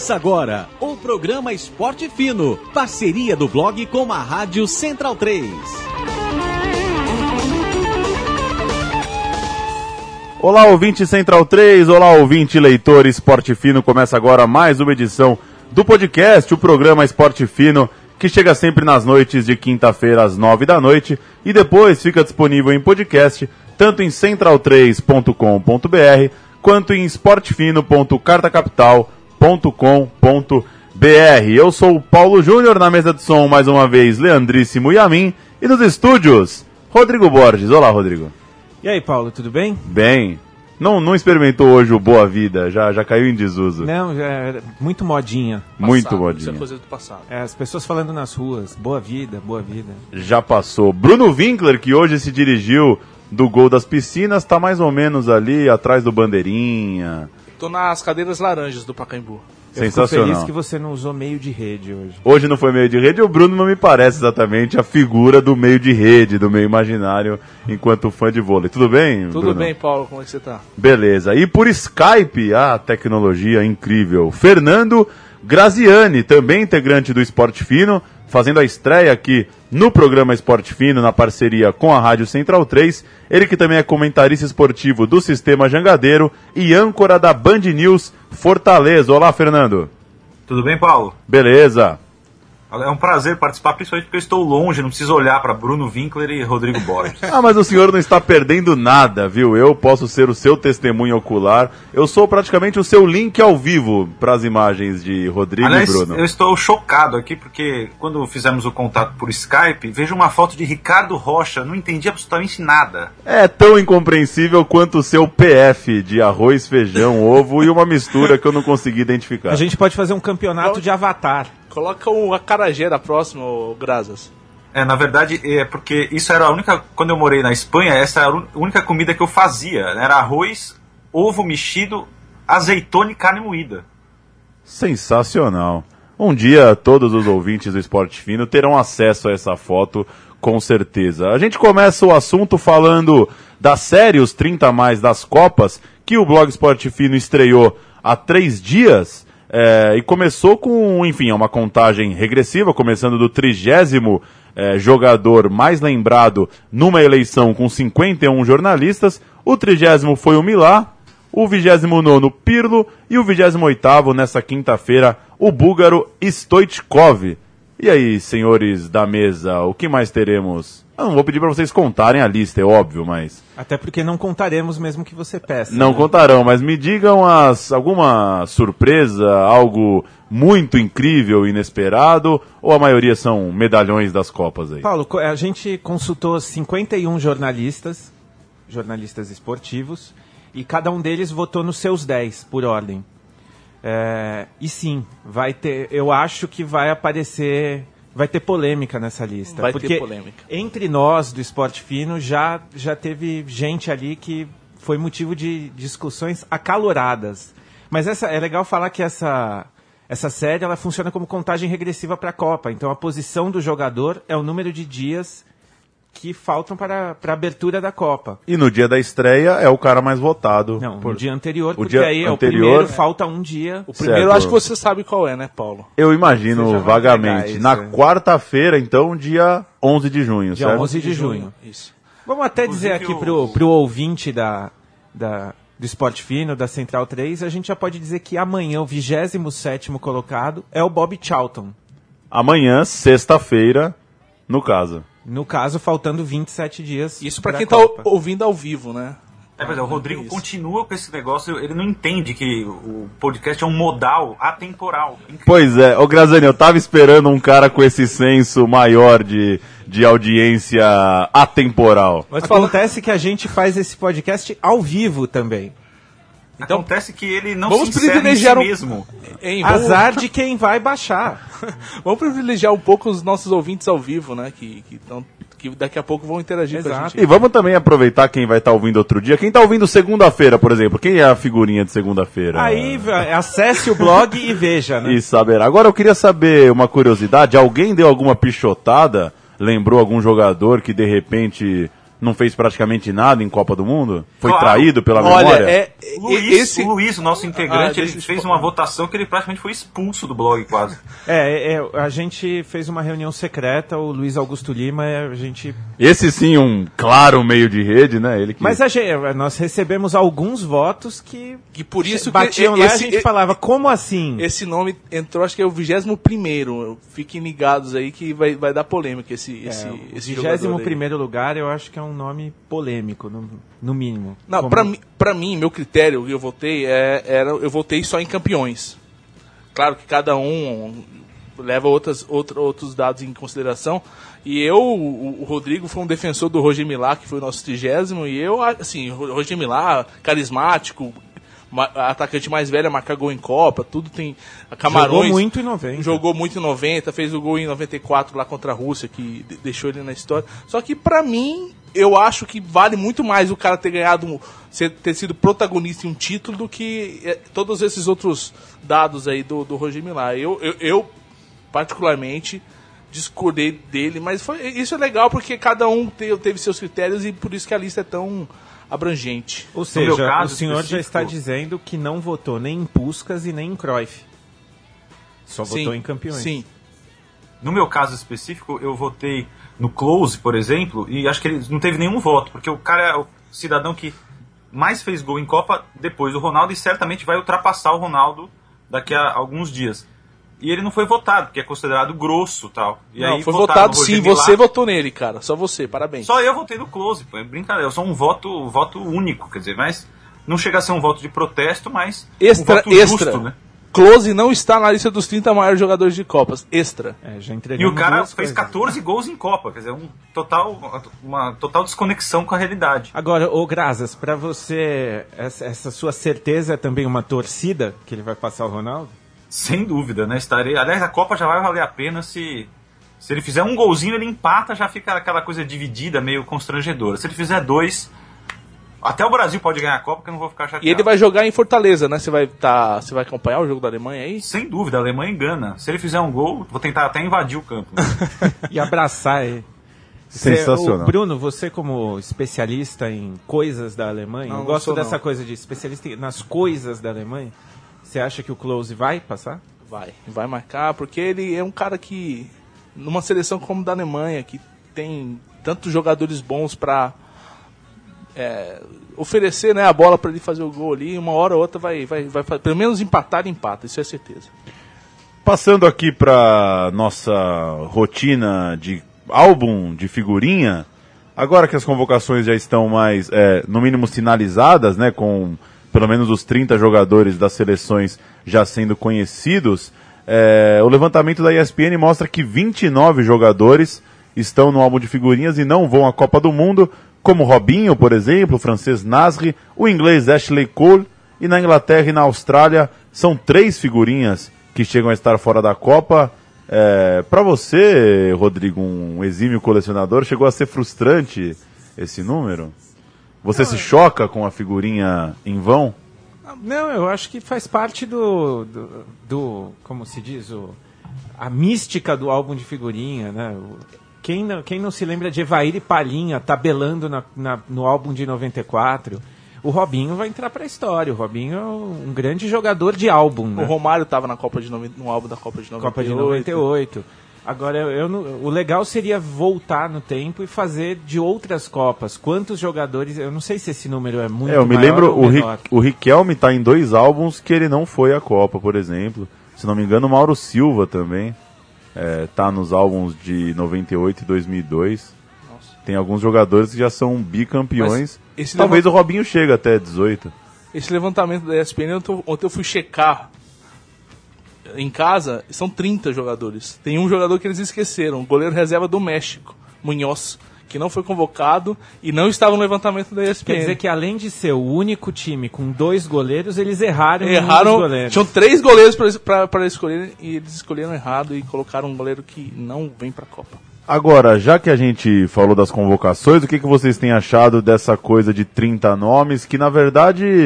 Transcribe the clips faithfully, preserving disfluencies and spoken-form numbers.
Começa agora o programa Esporte Fino, parceria do blog com a Rádio Central três. Olá, ouvinte Central três, olá, ouvinte leitor Esporte Fino. Começa agora mais uma edição do podcast, o programa Esporte Fino, que chega sempre nas noites de quinta-feira às nove da noite e depois fica disponível em podcast, tanto em central três ponto com ponto b r quanto em esportefino ponto carta capital ponto com ponto b r. Eu sou o Paulo Júnior, na mesa de som mais uma vez Leandríssimo Yamin, e nos estúdios Rodrigo Borges. Olá, Rodrigo. E aí, Paulo, tudo bem? Bem. Não, não experimentou hoje o Boa Vida? Já, já caiu em desuso? Não, já é muito modinha. Muito Passado, modinha. Isso é coisa do passado. É, as pessoas falando nas ruas, boa vida, boa vida. Já passou. Bruno Winkler, que hoje se dirigiu do Gol das Piscinas, tá mais ou menos ali atrás do Bandeirinha. Tô nas cadeiras laranjas do Pacaembu. Eu fico feliz que você não usou meio de rede hoje. Hoje não foi meio de rede, o Bruno não me parece exatamente a figura do meio de rede, do meio imaginário, enquanto fã de vôlei. Tudo bem, Tudo Bruno? bem, Paulo, como é que você tá? Beleza. E por Skype, a tecnologia incrível, Fernando Graziani, também integrante do Esporte Fino, fazendo a estreia aqui no programa Esporte Fino, na parceria com a Rádio Central três. Ele que também é comentarista esportivo do Sistema Jangadeiro e âncora da Band News Fortaleza. Olá, Fernando. Tudo bem, Paulo? Beleza. É um prazer participar, principalmente porque eu estou longe, não preciso olhar para Bruno Winkler e Rodrigo Borges. Ah, mas o senhor não está perdendo nada, viu? Eu posso ser o seu testemunho ocular. Eu sou praticamente o seu link ao vivo para as imagens de Rodrigo Aliás, e Bruno. Eu estou chocado aqui porque quando fizemos o contato por Skype, vejo uma foto de Ricardo Rocha, não entendi absolutamente nada. É tão incompreensível quanto o seu P F de arroz, feijão, ovo e uma mistura que eu não consegui identificar. A gente pode fazer um campeonato de avatar. Coloca o acarajé da próxima, ô, Grazas. É, na verdade, é porque isso era a única... Quando eu morei na Espanha, essa era a única comida que eu fazia, né? Era arroz, ovo mexido, azeitona e carne moída. Sensacional. Um dia todos os ouvintes do Esporte Fino terão acesso a essa foto, com certeza. A gente começa o assunto falando da série Os trinta Mais das Copas, que o blog Esporte Fino estreou há três dias... É, e começou com, enfim, uma contagem regressiva, começando do trigésimo é, jogador mais lembrado numa eleição com cinquenta e um jornalistas. O trigésimo foi o Milá, o vigésimo nono Pirlo e o vigésimo oitavo, nessa quinta-feira, o búlgaro Stoichkov. E aí, senhores da mesa, o que mais teremos? Eu não vou pedir para vocês contarem a lista, é óbvio, mas... Até porque não contaremos mesmo que você peça. Não né? contarão, mas me digam as, alguma surpresa, algo muito incrível, inesperado, ou a maioria são medalhões das Copas aí? Paulo, a gente consultou cinquenta e um jornalistas, jornalistas esportivos, e cada um deles votou nos seus dez, por ordem. É, e sim, vai ter, eu acho que vai aparecer... Vai ter polêmica nessa lista. Vai porque ter polêmica. Entre nós do Esporte Fino já, já teve gente ali que foi motivo de discussões acaloradas. Mas essa, é legal falar que essa, essa série ela funciona como contagem regressiva para a Copa. Então a posição do jogador é o número de dias que faltam para, para a abertura da Copa. E no dia da estreia é o cara mais votado. Não, por... no dia anterior, o porque dia aí é anterior... o primeiro, falta um dia. O primeiro, certo. acho que você sabe qual é, né, Paulo? Eu imagino Você já vai vagamente. pegar Na isso, é. quarta-feira, então, dia onze de junho, Dia certo? onze de junho. Isso. Vamos até Inclusive, dizer aqui o- pro, pro ouvinte da, da, do Esporte Fino, da Central três, a gente já pode dizer que amanhã o vigésimo sétimo colocado é o Bob Charlton. Amanhã, sexta-feira, no caso. No caso, faltando vinte e sete dias. Isso pra pra quem tá Copa. ou- ouvindo ao vivo, né? É, mas é, o Rodrigo Isso. continua com esse negócio, ele não entende que o podcast é um modal atemporal. Pois é, ô Graziani, eu tava esperando um cara com esse senso maior de, de audiência atemporal. Mas fala... Acontece que a gente faz esse podcast ao vivo também. Então, acontece que ele não vamos se insere em si privilegiar um- mesmo. Hein, vamos... Azar de quem vai baixar. vamos privilegiar um pouco os nossos ouvintes ao vivo, né? Que, que, tão, que daqui a pouco vão interagir com a Exato. gente. E vamos também aproveitar quem vai estar ouvindo outro dia. Quem tá ouvindo segunda-feira, por exemplo? Quem é a figurinha de segunda-feira? Aí, acesse o blog e veja, né? E saberá. Agora eu queria saber uma curiosidade. Alguém deu alguma pichotada? Lembrou algum jogador que de repente não fez praticamente nada em Copa do Mundo? Foi Claro. traído pela Olha, memória? é, O Luiz, esse... o Luiz, o nosso integrante, Ah, ele deixa eu fez te uma falar. votação que ele praticamente foi expulso do blog, quase. É, é, a gente fez uma reunião secreta, o Luiz Augusto Lima, a gente... Esse sim, um claro meio de rede, né? Ele que... Mas a gente, nós recebemos alguns votos que que por isso batiam que lá e esse, a gente falava, como assim? esse nome entrou, acho que é o vigésimo primeiro. Fiquem ligados aí que vai, vai dar polêmica esse, esse, É, esse vigésimo jogador aí. primeiro lugar, eu acho que é um nome polêmico, no, no mínimo. Não, Como- pra, mim, pra mim, meu critério que eu votei é, era eu votei só em campeões. Claro que cada um leva outras, outra, outros dados em consideração. E eu, o, o Rodrigo foi um defensor do Roger Milá, que foi o nosso trigésimo, e eu, assim, o Roger Milá, carismático, ma- atacante mais velho, a marcar gol em Copa, tudo tem. Camarões, Jogou muito em noventa. Jogou muito em noventa, fez o gol em noventa e quatro lá contra a Rússia, que de- deixou ele na história. Só que pra mim, eu acho que vale muito mais o cara ter ganhado, um- ser, ter sido protagonista em um título do que eh, todos esses outros dados aí do, do Roger Milá. Eu, eu, eu, particularmente, discordei dele, mas foi, isso é legal porque cada um te- teve seus critérios e por isso que a lista é tão abrangente. Ou meu seja, caso o senhor já específico- está dizendo que não votou nem em Puskás e nem em Cruyff. Só votou em campeões. Sim. No meu caso específico, eu votei no Close, por exemplo, e acho que ele não teve nenhum voto, porque o cara é o cidadão que mais fez gol em Copa depois do Ronaldo e certamente vai ultrapassar o Ronaldo daqui a alguns dias. E ele não foi votado, porque é considerado grosso e tal. E Não, aí foi votaram votado no Roger sim, Milá. você votou nele, cara. Só você, parabéns. Só eu votei no Close, pô, é brincadeira. Eu sou um voto, voto único, quer dizer, mas não chega a ser um voto de protesto, mas Extra, um voto extra. justo, né? Close não está na lista dos trinta maiores jogadores de Copas. Extra. É, já E entregamos o cara duas fez coisas. catorze gols em Copa, quer dizer, um total, uma total desconexão com a realidade. Agora, ô Grazas, pra você, essa, essa sua certeza é também uma torcida que ele vai passar o Ronaldo? Sem dúvida, né? Estarei. Aliás, a Copa já vai valer a pena se. Se ele fizer um golzinho, ele empata, já fica aquela coisa dividida, meio constrangedora. Se ele fizer dois, até o Brasil pode ganhar a Copa, que eu não vou ficar chateado. E ele vai jogar em Fortaleza, né? Você vai, tá, você vai acompanhar o jogo da Alemanha aí? Sem dúvida, a Alemanha engana. Se ele fizer um gol, vou tentar até invadir o campo. E abraçar ele. Sensacional. Você, ô, Bruno, você como especialista em coisas da Alemanha, Não, eu não gosto sou, dessa não. coisa de especialista em- nas coisas da Alemanha. Você acha que o Klose vai passar? Vai. Vai marcar, porque ele é um cara que, numa seleção como da Alemanha, que tem tantos jogadores bons pra é, oferecer, né, a bola pra ele fazer o gol ali, uma hora ou outra vai, vai, vai, fa- pelo menos empatar, ele empata, isso é certeza. Passando aqui para nossa rotina de álbum de figurinha, agora que as convocações já estão mais, é, no mínimo, sinalizadas, né, com pelo menos os trinta jogadores das seleções já sendo conhecidos, é, o levantamento da E S P N mostra que vinte e nove jogadores estão no álbum de figurinhas e não vão à Copa do Mundo, como Robinho, por exemplo, o francês Nasri, o inglês Ashley Cole, e na Inglaterra e na Austrália são três figurinhas que chegam a estar fora da Copa. É, para você, Rodrigo, um exímio colecionador, chegou a ser frustrante esse número? Você se choca com a figurinha em vão? Não, eu acho que faz parte do, do, do como se diz, o, a mística do álbum de figurinha, né? O- Quem não, quem não se lembra de Evair e Palhinha tabelando na, na- no álbum de noventa e quatro? O Robinho vai entrar pra história. O Robinho é um grande jogador de álbum, né? O Romário tava na Copa de noventa, no álbum da Copa de noventa e oito. Copa de noventa e oito. Agora, eu, eu não- o legal seria voltar no tempo e fazer de outras Copas. Quantos jogadores... Eu não sei se esse número é muito É, eu me maior lembro, ou o, menor. Ri, o Riquelme está em dois álbuns que ele não foi à Copa, por exemplo. Se não me engano, o Mauro Silva também está nos álbuns de noventa e oito e dois mil e dois. Nossa. Tem alguns jogadores que já são bicampeões. Mas esse Talvez levant- o Robinho chegue até dezoito. Esse levantamento da E S P N, ontem eu- ontem eu fui checar em casa, são trinta jogadores. Tem um jogador que eles esqueceram, o goleiro reserva do México, Munhoz, que não foi convocado e não estava no levantamento da E S P Quer N. dizer que além de ser o único time com dois goleiros, eles erraram, em um dos Erraram, goleiros. tinham três goleiros para escolher e eles escolheram errado e colocaram um goleiro que não vem para a Copa. Agora, já que a gente falou das convocações, o que, que vocês têm achado dessa coisa de trinta nomes, que na verdade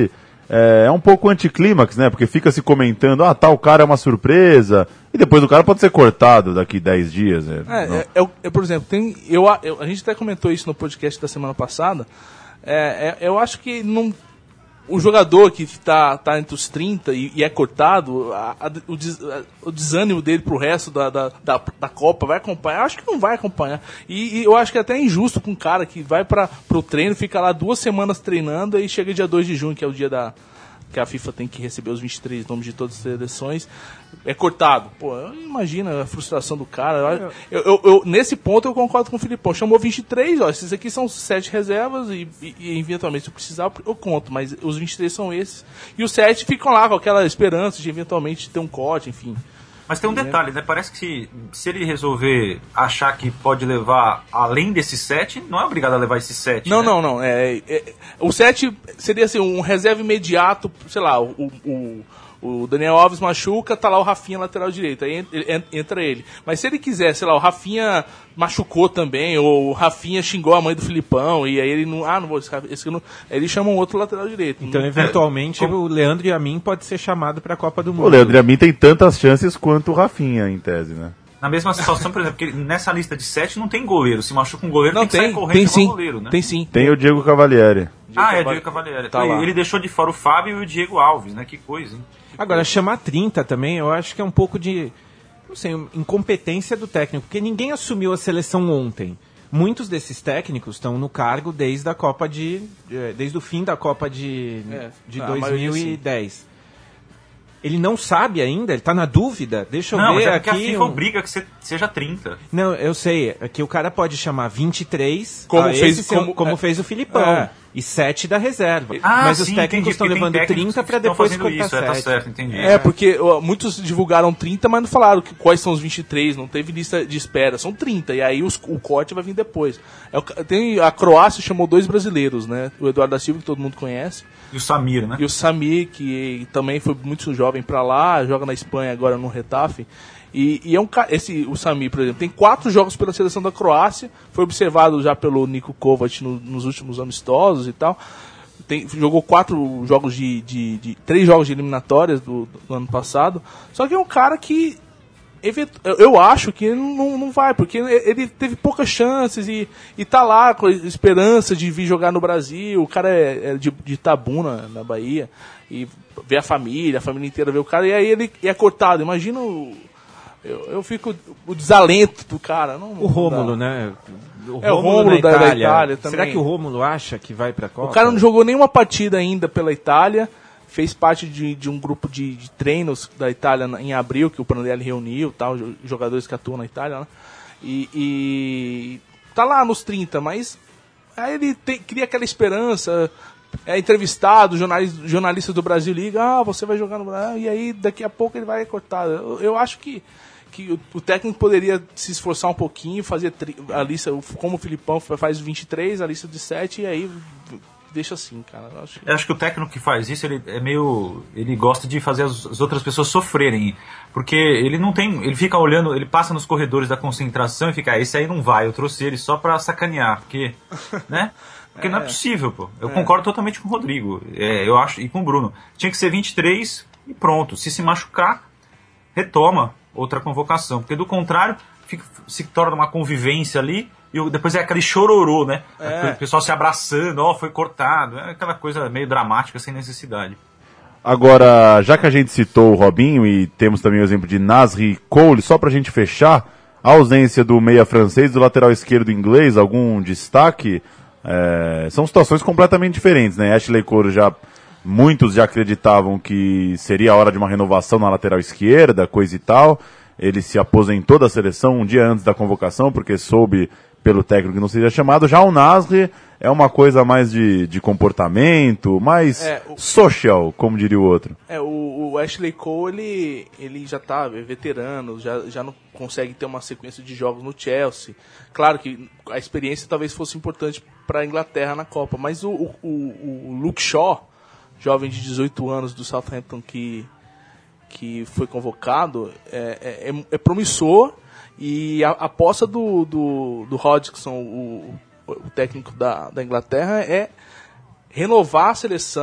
é, é um pouco anticlímax, né? Porque fica se comentando, ah, tal cara é uma surpresa, e depois o cara pode ser cortado daqui dez dias. Né? É, é, é, é, por exemplo, tem, eu, eu, a gente até comentou isso no podcast da semana passada, é, é, eu acho que não, o jogador que está tá entre os trinta e, e é cortado, a, a, o, des, a, o desânimo dele pro resto da, da, da, da Copa vai acompanhar? Eu acho que não vai acompanhar. E, e eu acho que é até injusto com um cara que vai para pro treino, fica lá duas semanas treinando e chega dia dois de junho, que é o dia da que a FIFA tem que receber os vinte e três nomes de todas as seleções, é cortado. Pô, imagina a frustração do cara. Eu, eu, eu, nesse ponto eu concordo com o Filipão. Chamou vinte e três, ó, esses aqui são sete reservas e, e, e eventualmente se eu precisar eu conto, mas os vinte e três são esses. E os sete ficam lá com aquela esperança de eventualmente ter um corte, enfim. Mas tem um detalhe, né? Parece que se, se ele resolver achar que pode levar além desses sete, não é obrigado a levar esses sete. Não, né? não, não. É, é, o sete seria assim, um reserva imediato, sei lá, o, o, o Daniel Alves machuca, tá lá o Rafinha lateral direito, aí entra ele. Mas se ele quiser, sei lá, o Rafinha machucou também, ou o Rafinha xingou a mãe do Filipão, e aí ele não, ah, não vou, esse, esse não, aí ele chama um outro lateral direito. Então, eventualmente, é, o Leandro Yamin pode ser chamado para a Copa do Mundo. O Leandro Yamin tem tantas chances quanto o Rafinha, em tese, né? Na mesma situação, por exemplo, porque nessa lista de sete não tem goleiro. Se machuca um goleiro, não, tem que tem, sair correndo tem igual sim, goleiro, né? Tem sim. Tem o Diego Cavalieri. Ah, é o Diego Cavalieri. Tá ele, ele deixou de fora o Fábio e o Diego Alves, né? Que coisa, hein? Que Agora, coisa. chamar trinta também, eu acho que é um pouco de, não sei, incompetência do técnico, porque ninguém assumiu a seleção ontem. Muitos desses técnicos estão no cargo desde a Copa de, desde o fim da Copa de, é, de não, dois mil e dez. Ele não sabe ainda, ele está na dúvida. Deixa eu não, ver mas é aqui. A FIFA um... obriga que você seja trinta. Não, eu sei. É que o cara pode chamar vinte e três, como, ah, fez, seu, como, como é, fez o Filipão. É. E sete da reserva. Ah, mas sim, os técnicos estão levando trinta para depois fazendo cortar isso, é, tá certo, entendi. É, porque ó, muitos divulgaram trinta, mas não falaram que, quais são os vinte e três, não teve lista de espera, são trinta, e aí os, o corte vai vir depois. É, tem, a Croácia chamou dois brasileiros, né? O Eduardo da Silva, que todo mundo conhece. E o Samir, né? E o Samir, que também foi muito jovem pra lá, joga na Espanha agora no Retafe. E, e é um esse o Samir, por exemplo, tem quatro jogos pela seleção da Croácia, foi observado já pelo Niko Kovac no, nos últimos amistosos e tal. Tem, jogou quatro jogos de, de, de três jogos de eliminatórias do, do ano passado. Só que é um cara que eu acho que não, não vai, porque ele teve poucas chances e, e tá lá com a esperança de vir jogar no Brasil. O cara é, é de, de Itabuna, na Bahia, e vê a família, a família inteira vê o cara, e aí ele é cortado. Imagina o, eu, eu fico o desalento do cara. Não, o Rômulo, né? O é o Rômulo da, da Itália também. Será que o Rômulo acha que vai pra Copa? O cara não jogou nenhuma partida ainda pela Itália. Fez parte de, de um grupo de, de treinos da Itália em abril, que o Prandelli reuniu, tal, jogadores que atuam na Itália, né? E, e tá lá nos trinta, mas aí ele tem, cria aquela esperança, é entrevistado, jornalista, jornalista do Brasil liga, ah, você vai jogar no Brasil, e aí daqui a pouco ele vai cortar. Eu, eu acho que, que o, o técnico poderia se esforçar um pouquinho, fazer tri, a lista, como o Filipão faz vinte e três, a lista de sete, e aí deixa assim, cara. Eu acho que... Eu acho que o técnico que faz isso, ele é meio... Ele gosta de fazer as, as outras pessoas sofrerem. Porque ele não tem... Ele fica olhando, ele passa nos corredores da concentração e fica, ah, esse aí não vai, eu trouxe ele só pra sacanear. Porque, né? Porque é. não é possível, pô. Eu é. concordo totalmente com o Rodrigo. É, eu acho, e com o Bruno. Tinha que ser vinte e três e pronto. Se se machucar, retoma outra convocação. Porque do contrário, fica, se torna uma convivência ali... E depois é aquele chororô, né? É. O pessoal se abraçando, ó, oh, foi cortado. É aquela coisa meio dramática, sem necessidade. Agora, já que a gente citou o Robinho e temos também o exemplo de Nasri Cole, só pra gente fechar, a ausência do meia francês, do lateral esquerdo inglês, algum destaque? É, são situações completamente diferentes, né? Ashley Cole já... Muitos já acreditavam que seria a hora de uma renovação na lateral esquerda, coisa e tal. Ele se aposentou da seleção um dia antes da convocação, porque soube pelo técnico que não seria chamado. Já o Nasri é uma coisa mais de, de comportamento, mais é, o, social, como diria o outro. É, o, o Ashley Cole, ele, ele já tá veterano, já, já não consegue ter uma sequência de jogos no Chelsea. Claro que a experiência talvez fosse importante para a Inglaterra na Copa, mas o, o, o, o Luke Shaw, jovem de dezoito anos do Southampton, que, que foi convocado, é, é, é promissor. E a, a aposta do, do, do Hodgson, o, o técnico da, da Inglaterra, é renovar a seleção,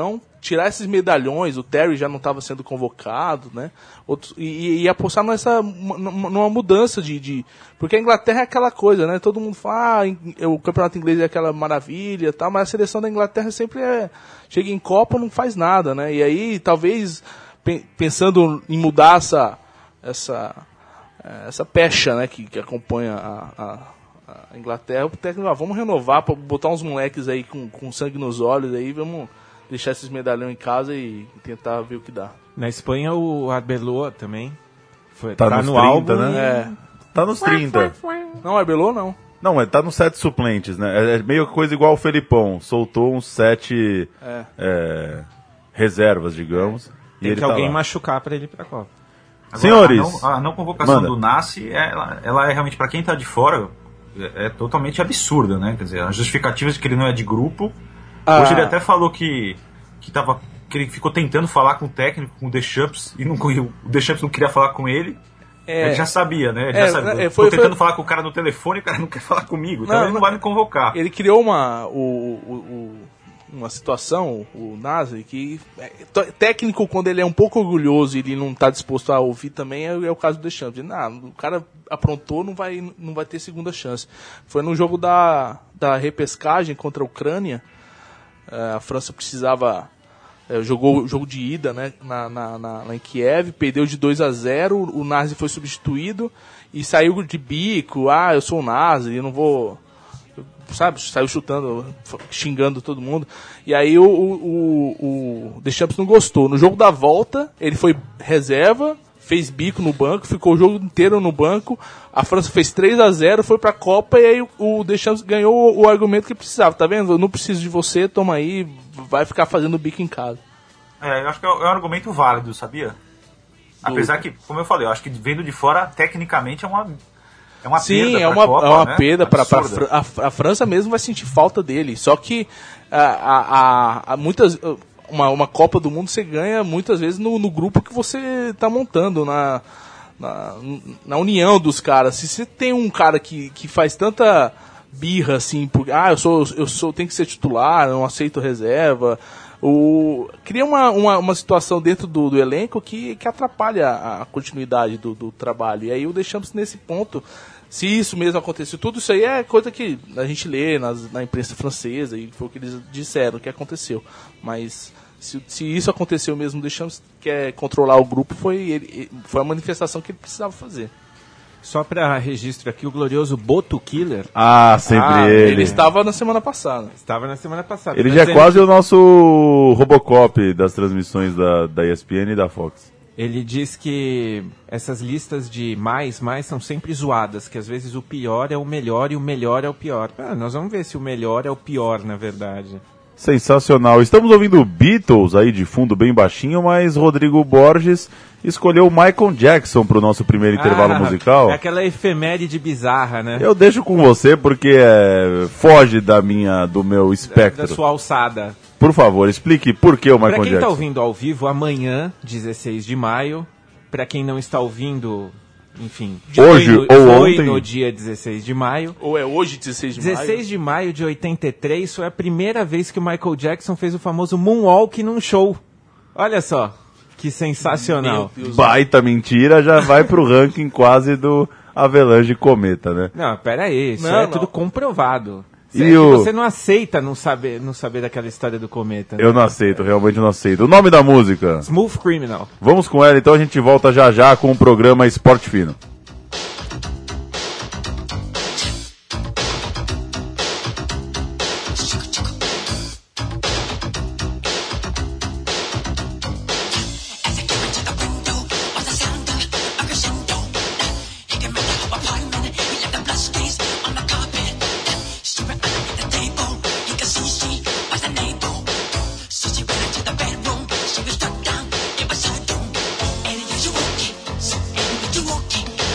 tirar esses medalhões, o Terry já não estava sendo convocado, né? Outros, e, e apostar nessa, numa mudança de, de... Porque a Inglaterra é aquela coisa, né? Todo mundo fala, ah, o campeonato inglês é aquela maravilha e tal, mas a seleção da Inglaterra sempre é... Chega em Copa, não faz nada, né? E aí, talvez, pensando em mudar essa... essa essa pecha, né, que, que acompanha a, a, a Inglaterra, o técnico, ah, vamos renovar, pra botar uns moleques aí com, com sangue nos olhos, aí vamos deixar esses medalhões em casa e tentar ver o que dá. Na Espanha, o Arbeloa também foi, tá, tá nos no trinta, álbum. né? É. Tá nos trinta. Não, Arbeloa não. Não, é, tá nos sete suplentes, né? É meio coisa igual o Felipão. Soltou uns sete É. é, reservas, digamos. E Tem ele que tá alguém lá. machucar pra ele ir pra Copa. Agora, Senhores, a não, a não convocação manda. do Nassi, ela, ela é realmente, para quem tá de fora, é, é totalmente absurda, né? Quer dizer, as justificativas de que ele não é de grupo. Ah. Hoje ele até falou que, que, tava, que ele ficou tentando falar com o técnico, com o Deschamps, e não, o Deschamps não queria falar com ele. É. Ele já sabia, né? Ele É, já sabia. é, Eu foi- tô tentando foi- falar com o cara no telefone e o cara não quer falar comigo, então Não, ele não não. vai me convocar. Ele criou uma, o, o- o- uma situação, o Nasri, que é, t- técnico, quando ele é um pouco orgulhoso e ele não está disposto a ouvir também, é, é o caso do Deschamps. Ele, "Não, o cara aprontou, não vai, não vai ter segunda chance." Foi no jogo da, da repescagem contra a Ucrânia, eh, a França precisava... eh, jogou o jogo de ida, né, na, na, na, lá em Kiev, perdeu de dois a zero, o Nasri foi substituído e saiu de bico, ah, eu sou o Nasri, eu não vou... Sabe, saiu chutando, xingando todo mundo. E aí o, o, o, o Deschamps não gostou. No jogo da volta, ele foi reserva, fez bico no banco, ficou o jogo inteiro no banco. A França fez três a zero, foi pra Copa e aí o, o Deschamps ganhou o, o argumento que precisava. Tá vendo? Eu não preciso de você, toma aí, vai ficar fazendo bico em casa. É, eu acho que é um é um argumento válido, sabia? Apesar que, como eu falei, eu acho que vendo de fora, tecnicamente é uma... É uma Sim, perda é pra uma, Copa, é uma né? perda para Absurda. a, a França mesmo vai sentir falta dele. Só que a, a, a, a muitas, uma, uma Copa do Mundo você ganha muitas vezes no, no grupo que você está montando, na, na, na união dos caras. Se você tem um cara que, que faz tanta birra assim, porque, ah, eu sou, eu sou, tenho que ser titular, não aceito reserva. O, cria uma, uma, uma situação dentro do, do elenco que, que atrapalha a continuidade do, do trabalho. E aí o Deschamps nesse ponto, se isso mesmo aconteceu, tudo isso aí é coisa que a gente lê nas, na imprensa francesa, e foi o que eles disseram que aconteceu. Mas se, se isso aconteceu mesmo, o Deschamps quer controlar o grupo, foi, ele, foi a manifestação que ele precisava fazer. Só para registro aqui, o glorioso Boto Killer Ah, sempre Ah, ele. ele estava na semana passada. estava na semana passada. Ele Tá já é dizendo quase o nosso Robocop das transmissões da, da E S P N e da Fox. Ele diz que essas listas de mais, mais são sempre zoadas, que às vezes o pior é o melhor e o melhor é o pior. Ah, nós vamos ver se o melhor é o pior, na verdade. Sensacional. Estamos ouvindo Beatles aí de fundo bem baixinho, mas Rodrigo Borges escolheu Michael Jackson para o nosso primeiro intervalo Ah, musical. É aquela efeméride bizarra, né? Eu deixo com você porque é, foge da minha, do meu da, espectro. da sua alçada. Por favor, explique por que o Michael Para quem Jackson. está ouvindo ao vivo, amanhã, dezesseis de maio. Para quem não está ouvindo, enfim, Hoje foi, no, ou foi ontem. no dia dezesseis de maio. Ou é hoje, dezesseis de maio? dezesseis de maio de oitenta e três foi a primeira vez que o Michael Jackson fez o famoso Moonwalk num show. Olha só, que sensacional. Meu Deus. Baita mentira, já vai pro ranking quase do Avalanche Cometa, né? Não, pera aí, isso Não, é não. tudo comprovado. E É que o- você não aceita não saber, não saber daquela história do cometa. né? Eu não aceito, realmente não aceito. O nome da música? Smooth Criminal. Vamos com ela, então a gente volta já já com o programa Esporte Fino. Walking,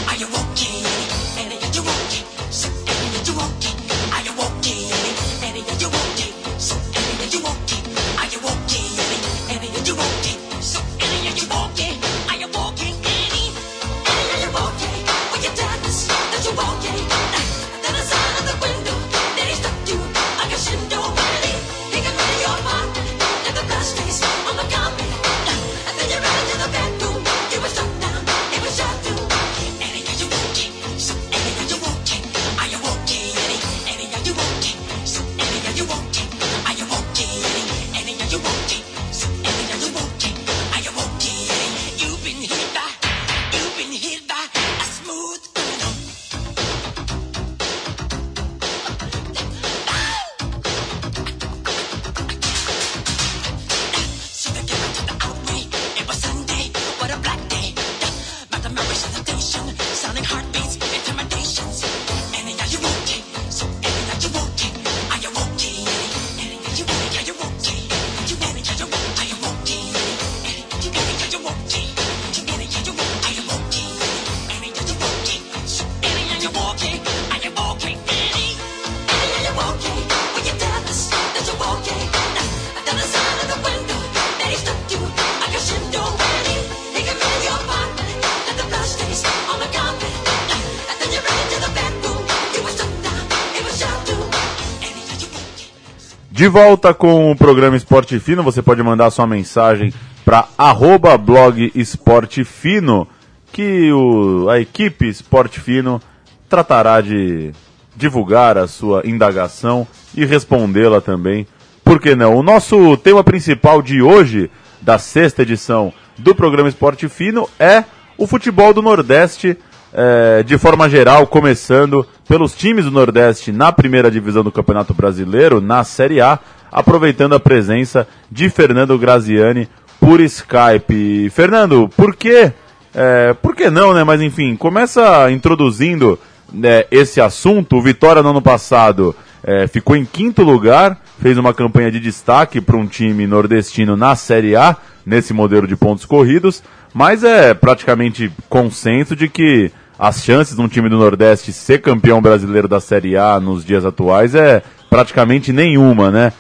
De volta com o programa Esporte Fino, você pode mandar sua mensagem para arroba blog Esporte Fino, que o, a equipe Esporte Fino tratará de divulgar a sua indagação e respondê-la também. Por que não? O nosso tema principal de hoje, da sexta edição do programa Esporte Fino, é o futebol do Nordeste, é, de forma geral, começando pelos times do Nordeste na primeira divisão do Campeonato Brasileiro, na Série A, aproveitando a presença de Fernando Graziani por Skype. Fernando, por que, é, por que não, né? Mas enfim, começa introduzindo né, esse assunto. O Vitória no ano passado é, ficou em quinto lugar, fez uma campanha de destaque para um time nordestino na Série A, nesse modelo de pontos corridos, mas é praticamente consenso de que as chances de um time do Nordeste ser campeão brasileiro da Série A nos dias atuais é praticamente nenhuma, né?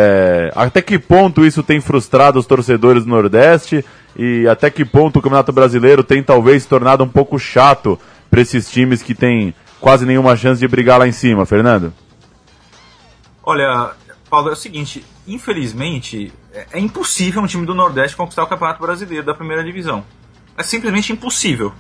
É, até que ponto isso tem frustrado os torcedores do Nordeste e até que ponto o Campeonato Brasileiro tem talvez se tornado um pouco chato para esses times que têm quase nenhuma chance de brigar lá em cima, Fernando? Olha, Paulo, é o seguinte, infelizmente é impossível um time do Nordeste conquistar o Campeonato Brasileiro da primeira divisão. É simplesmente impossível.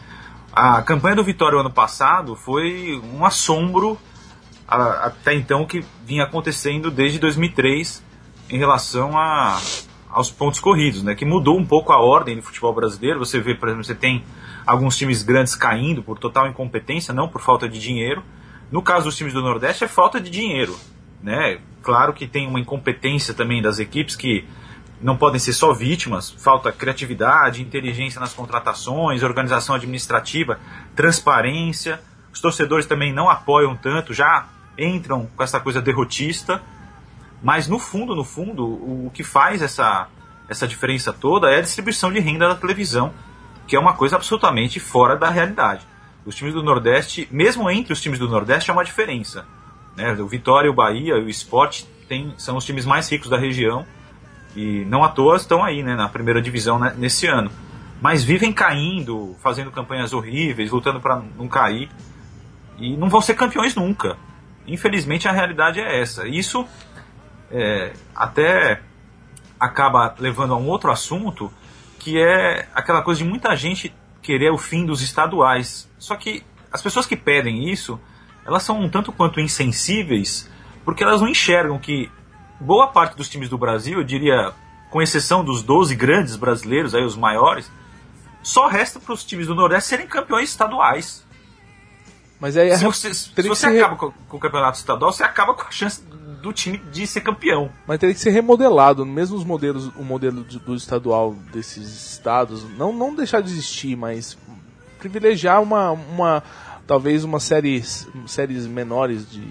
A campanha do Vitória ano passado foi um assombro a, até então que vinha acontecendo desde dois mil e três em relação a, aos pontos corridos, né, que mudou um pouco a ordem do futebol brasileiro. Você vê, por exemplo, você tem alguns times grandes caindo por total incompetência, não por falta de dinheiro. No caso dos times do Nordeste é falta de dinheiro, né? Claro que tem uma incompetência também das equipes que não podem ser só vítimas, falta criatividade, inteligência nas contratações, organização administrativa, transparência. Os torcedores também não apoiam tanto, já entram com essa coisa derrotista. Mas no fundo, no fundo, o que faz essa, essa diferença toda é a distribuição de renda da televisão, que é uma coisa absolutamente fora da realidade. Os times do Nordeste, mesmo entre os times do Nordeste, há uma diferença, né? O Vitória, o Bahia e o Sport tem, são os times mais ricos da região, e não à toa estão aí, né, na primeira divisão, né, nesse ano. Mas vivem caindo, fazendo campanhas horríveis, lutando para não cair. E não vão ser campeões nunca. Infelizmente a realidade é essa. Isso é, até acaba levando a um outro assunto, que é aquela coisa de muita gente querer o fim dos estaduais. Só que as pessoas que pedem isso, elas são um tanto quanto insensíveis, porque elas não enxergam que boa parte dos times do Brasil, eu diria, com exceção dos doze grandes brasileiros, aí os maiores, só resta para os times do Nordeste serem campeões estaduais. Mas aí, se você, se você re... acaba com, com o campeonato estadual, você acaba com a chance do time de ser campeão. Mas teria que ser remodelado, mesmo os modelos, o modelo do, do estadual desses estados, não, não deixar de existir, mas privilegiar uma, uma talvez uma séries, séries menores de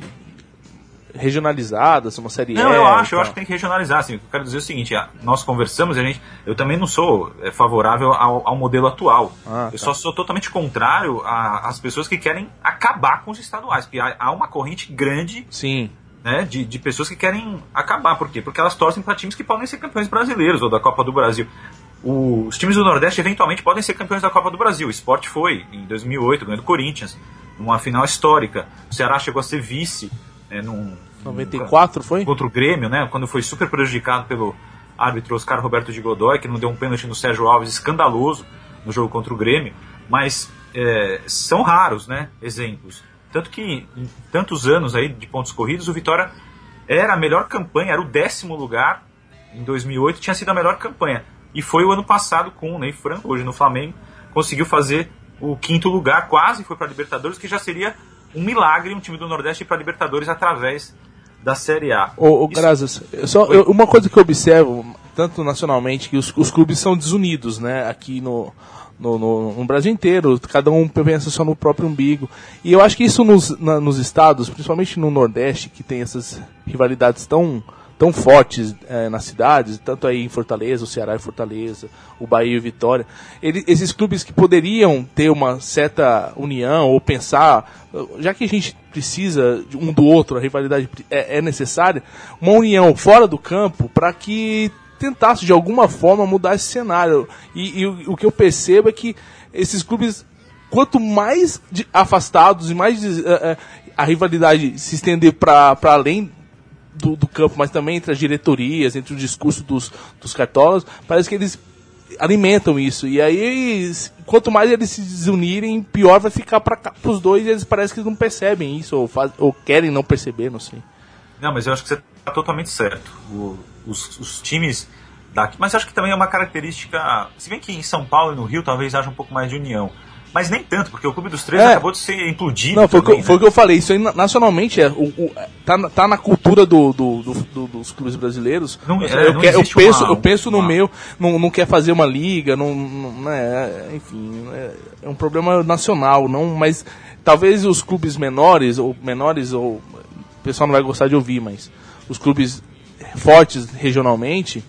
regionalizadas, uma série Não, E, eu acho, eu tá. acho que tem que regionalizar, assim. Eu quero dizer o seguinte, nós conversamos e a gente, eu também não sou é, favorável ao, ao modelo atual. Ah, eu tá. só sou totalmente contrário às pessoas que querem acabar com os estaduais, porque há, há uma corrente grande, Sim. né, de, de pessoas que querem acabar. Por quê? Porque elas torcem para times que podem ser campeões brasileiros ou da Copa do Brasil. Os times do Nordeste eventualmente podem ser campeões da Copa do Brasil. O Sport foi em dois mil e oito, ganhando o Corinthians, numa final histórica. O Ceará chegou a ser vice é, num noventa e quatro foi? Contra o Grêmio, né? Quando foi super prejudicado pelo árbitro Oscar Roberto de Godoy, que não deu um pênalti no Sérgio Alves escandaloso no jogo contra o Grêmio. Mas é, são raros, né? Exemplos. Tanto que em tantos anos aí de pontos corridos, o Vitória era a melhor campanha, era o décimo lugar. Em dois mil e oito tinha sido a melhor campanha. E foi o ano passado com o Ney Franco, hoje no Flamengo, conseguiu fazer o quinto lugar, quase foi para a Libertadores, que já seria um milagre um time do Nordeste ir para a Libertadores através da Série A. Ô, ô Grazas, só, eu, uma coisa que eu observo, tanto nacionalmente, que os, os clubes são desunidos, né, aqui no, no, no, no Brasil inteiro, cada um pensa só no próprio umbigo. E eu acho que isso nos, na, nos estados, principalmente no Nordeste, que tem essas rivalidades tão, tão fortes é, nas cidades, tanto aí em Fortaleza, o Ceará e Fortaleza, o Bahia e o Vitória, ele, esses clubes que poderiam ter uma certa união ou pensar, já que a gente precisa um do outro, a rivalidade é, é necessária, uma união fora do campo para que tentasse de alguma forma mudar esse cenário. E, e o, o que eu percebo é que esses clubes, quanto mais de, afastados e mais de, uh, uh, a rivalidade se estender para além Do, do campo, mas também entre as diretorias, entre o discurso dos, dos cartolas, parece que eles alimentam isso. E aí, quanto mais eles se desunirem, pior vai ficar para os dois, e eles parece que não percebem isso, ou, faz, ou querem não perceber, não sei. Não, mas eu acho que você está totalmente certo. O, os, os times daqui... Mas eu acho que também é uma característica... Se bem que em São Paulo e no Rio talvez haja um pouco mais de união. Mas nem tanto, porque o Clube dos Três é. acabou de ser implodido. Não, foi, também, que, né? foi o que eu falei. Isso aí nacionalmente é, o, o, tá, tá na cultura do, do, do, do, dos clubes brasileiros. Não, eu, é, eu, não quer, eu penso, uma, eu penso uma... no meu, não, não quer fazer uma liga, não, não, né, enfim, é, é um problema nacional, não, mas talvez os clubes menores, ou menores, ou o pessoal não vai gostar de ouvir, mas os clubes fortes regionalmente,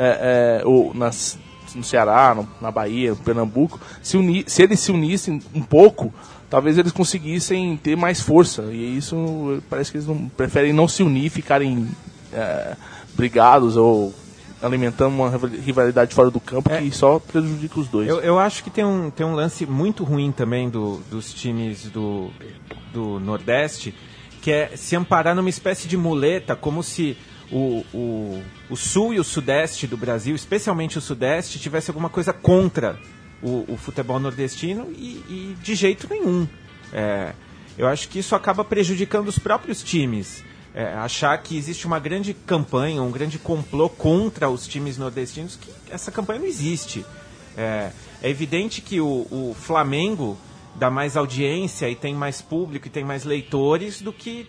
é, é, ou nas no Ceará, no, na Bahia, no Pernambuco, se, uni, se eles se unissem um pouco, talvez eles conseguissem ter mais força. E isso parece que eles não, preferem não se unir, ficarem é, brigados ou alimentando uma rivalidade fora do campo é, que só prejudica os dois. Eu, eu acho que tem um, tem um lance muito ruim também do, dos times do, do Nordeste, que é se amparar numa espécie de muleta, como se O, o, o sul e o sudeste do Brasil, especialmente o sudeste, tivesse alguma coisa contra o, o futebol nordestino e, e de jeito nenhum. É, eu acho que isso acaba prejudicando os próprios times. É, achar que existe uma grande campanha, um grande complô contra os times nordestinos, que essa campanha não existe. É, é evidente que o, o Flamengo dá mais audiência e tem mais público e tem mais leitores do que...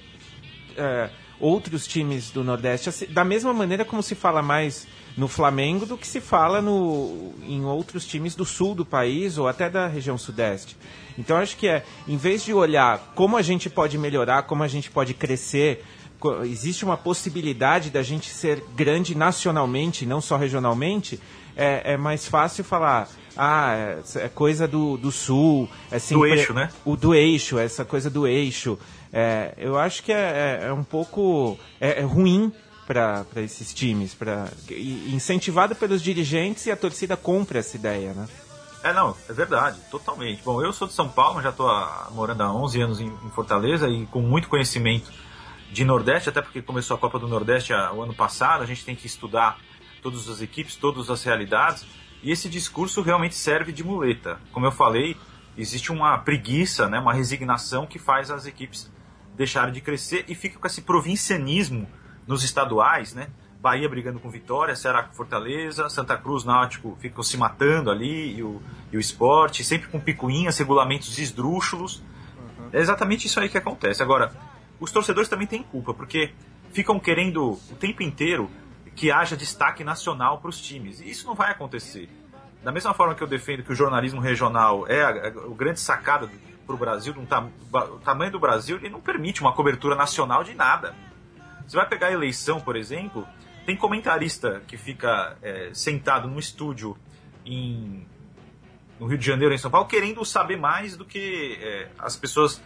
É, outros times do Nordeste, da mesma maneira como se fala mais no Flamengo do que se fala no, em outros times do sul do país ou até da região sudeste. Então acho que é, em vez de olhar como a gente pode melhorar, como a gente pode crescer, existe uma possibilidade da gente ser grande nacionalmente, não só regionalmente, é, é mais fácil falar, ah, é, é coisa do, do sul, é sempre, do eixo, né? O do eixo, essa coisa do eixo. É, eu acho que é, é, é um pouco é, é ruim para esses times, pra, incentivado pelos dirigentes, e a torcida compra essa ideia, né? É, não, é verdade, totalmente. Bom, eu sou de São Paulo, já estou morando há onze anos em, em Fortaleza e com muito conhecimento de Nordeste, até porque começou a Copa do Nordeste o ano passado, a gente tem que estudar todas as equipes, todas as realidades, e esse discurso realmente serve de muleta. Como eu falei, existe uma preguiça, né, uma resignação que faz as equipes deixarem de crescer e fica com esse provincianismo nos estaduais, né? Bahia brigando com Vitória, Ceará com Fortaleza, Santa Cruz, Náutico ficam se matando ali, e o, e o Sport, sempre com picuinhas, regulamentos esdrúxulos. Uhum. É exatamente isso aí que acontece. Agora, os torcedores também têm culpa, porque ficam querendo o tempo inteiro que haja destaque nacional para os times. E isso não vai acontecer. Da mesma forma que eu defendo que o jornalismo regional é a, a, a grande sacada para o Brasil, um tam, o tamanho do Brasil, ele não permite uma cobertura nacional de nada. Você vai pegar a eleição, por exemplo, tem comentarista que fica é, sentado num estúdio em, no Rio de Janeiro, em São Paulo, querendo saber mais do que é, as pessoas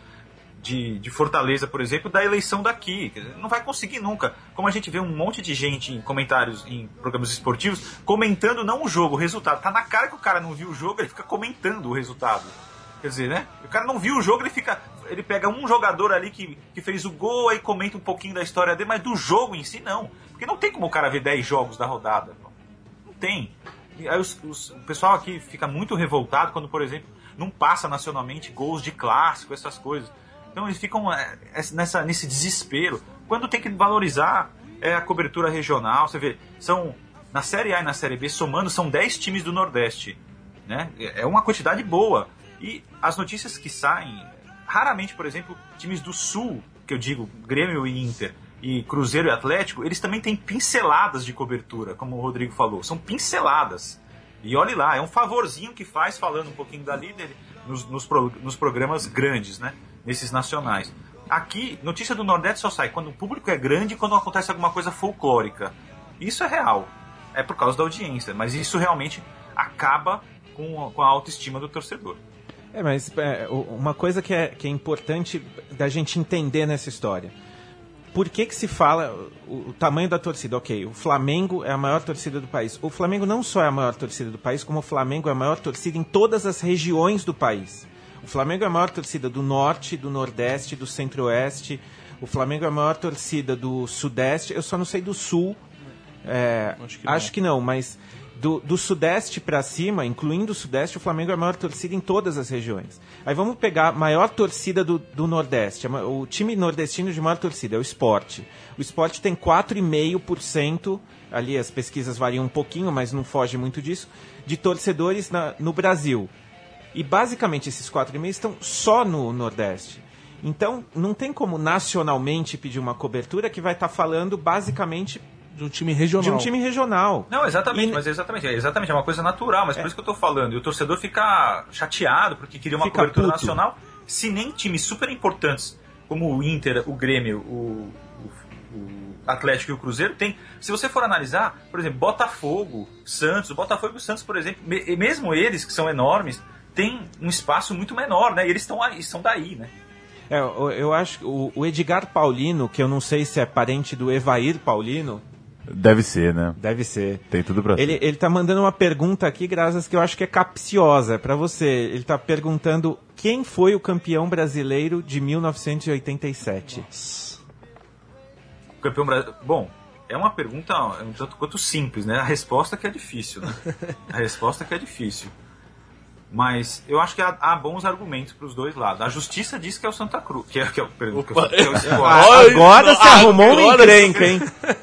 de, de Fortaleza, por exemplo, da eleição daqui. Não vai conseguir nunca. Como a gente vê um monte de gente em comentários, em programas esportivos, comentando não o jogo, o resultado. Tá na cara que o cara não viu o jogo, ele fica comentando o resultado. Quer dizer, né? O cara não viu o jogo, ele fica... Ele pega um jogador ali que, que fez o gol, aí comenta um pouquinho da história dele, mas do jogo em si, não. Porque não tem como o cara ver dez jogos da rodada. Não tem. E aí os, os, o pessoal aqui fica muito revoltado quando, por exemplo, não passa nacionalmente gols de clássico, essas coisas. Então eles ficam é, nessa, nesse desespero. Quando tem que valorizar é a cobertura regional, você vê, são, na Série A e na Série B, somando, são dez times do Nordeste. Né? É uma quantidade boa. E as notícias que saem, raramente, por exemplo, times do Sul, que eu digo Grêmio e Inter, e Cruzeiro e Atlético, eles também têm pinceladas de cobertura, como o Rodrigo falou, são pinceladas. E olhe lá, é um favorzinho que faz falando um pouquinho da líder nos, nos, pro, nos programas grandes, né? Nesses nacionais. Aqui, notícia do Nordeste só sai quando o público é grande e quando acontece alguma coisa folclórica. Isso é real, é por causa da audiência, mas isso realmente acaba com a, com a autoestima do torcedor. É, mas é, uma coisa que é, que é importante da gente entender nessa história. Por que que se fala o, o tamanho da torcida? Ok, o Flamengo é a maior torcida do país. O Flamengo não só é a maior torcida do país, como o Flamengo é a maior torcida em todas as regiões do país. O Flamengo é a maior torcida do Norte, do Nordeste, do Centro-Oeste. O Flamengo é a maior torcida do Sudeste. Eu só não sei do Sul. É, acho que não, acho que não mas... Do, do Sudeste para cima, incluindo o Sudeste, o Flamengo é a maior torcida em todas as regiões. Aí vamos pegar a maior torcida do, do Nordeste. O time nordestino de maior torcida é o Sport. O Sport tem quatro vírgula cinco por cento, ali as pesquisas variam um pouquinho, mas não foge muito disso, de torcedores na, no Brasil. E basicamente esses quatro vírgula cinco estão só no Nordeste. Então não tem como nacionalmente pedir uma cobertura que vai estar tá falando basicamente... De um time regional. De um time regional. Não, exatamente, e... mas exatamente, é exatamente, é uma coisa natural, mas é. Por isso que eu tô falando. E o torcedor fica chateado porque queria uma fica cobertura puto. nacional, se nem times super importantes como o Inter, o Grêmio, o, o, o Atlético e o Cruzeiro tem. Se você for analisar, por exemplo, Botafogo, Santos, o Botafogo e o Santos, por exemplo, me, mesmo eles que são enormes, têm um espaço muito menor, né? E eles estão estão daí, né? É, eu, eu acho que o, o Edgar Paulino, que eu não sei se é parente do Evair Paulino. Deve ser, né? Deve ser. Tem tudo pra ele, ser. Ele tá mandando uma pergunta aqui, graças que eu acho que é capciosa, é pra você. Ele tá perguntando quem foi o campeão brasileiro de mil novecentos e oitenta e sete. Nossa. O campeão brasileiro... Bom, é uma pergunta um tanto quanto simples, né? A resposta que é difícil, né? A resposta que é difícil. Mas eu acho que há, há bons argumentos para os dois lados. A justiça diz que é o Santa Cruz. Que é, que é, que é, que é o Sport. Agora você arrumou um encrenca, hein?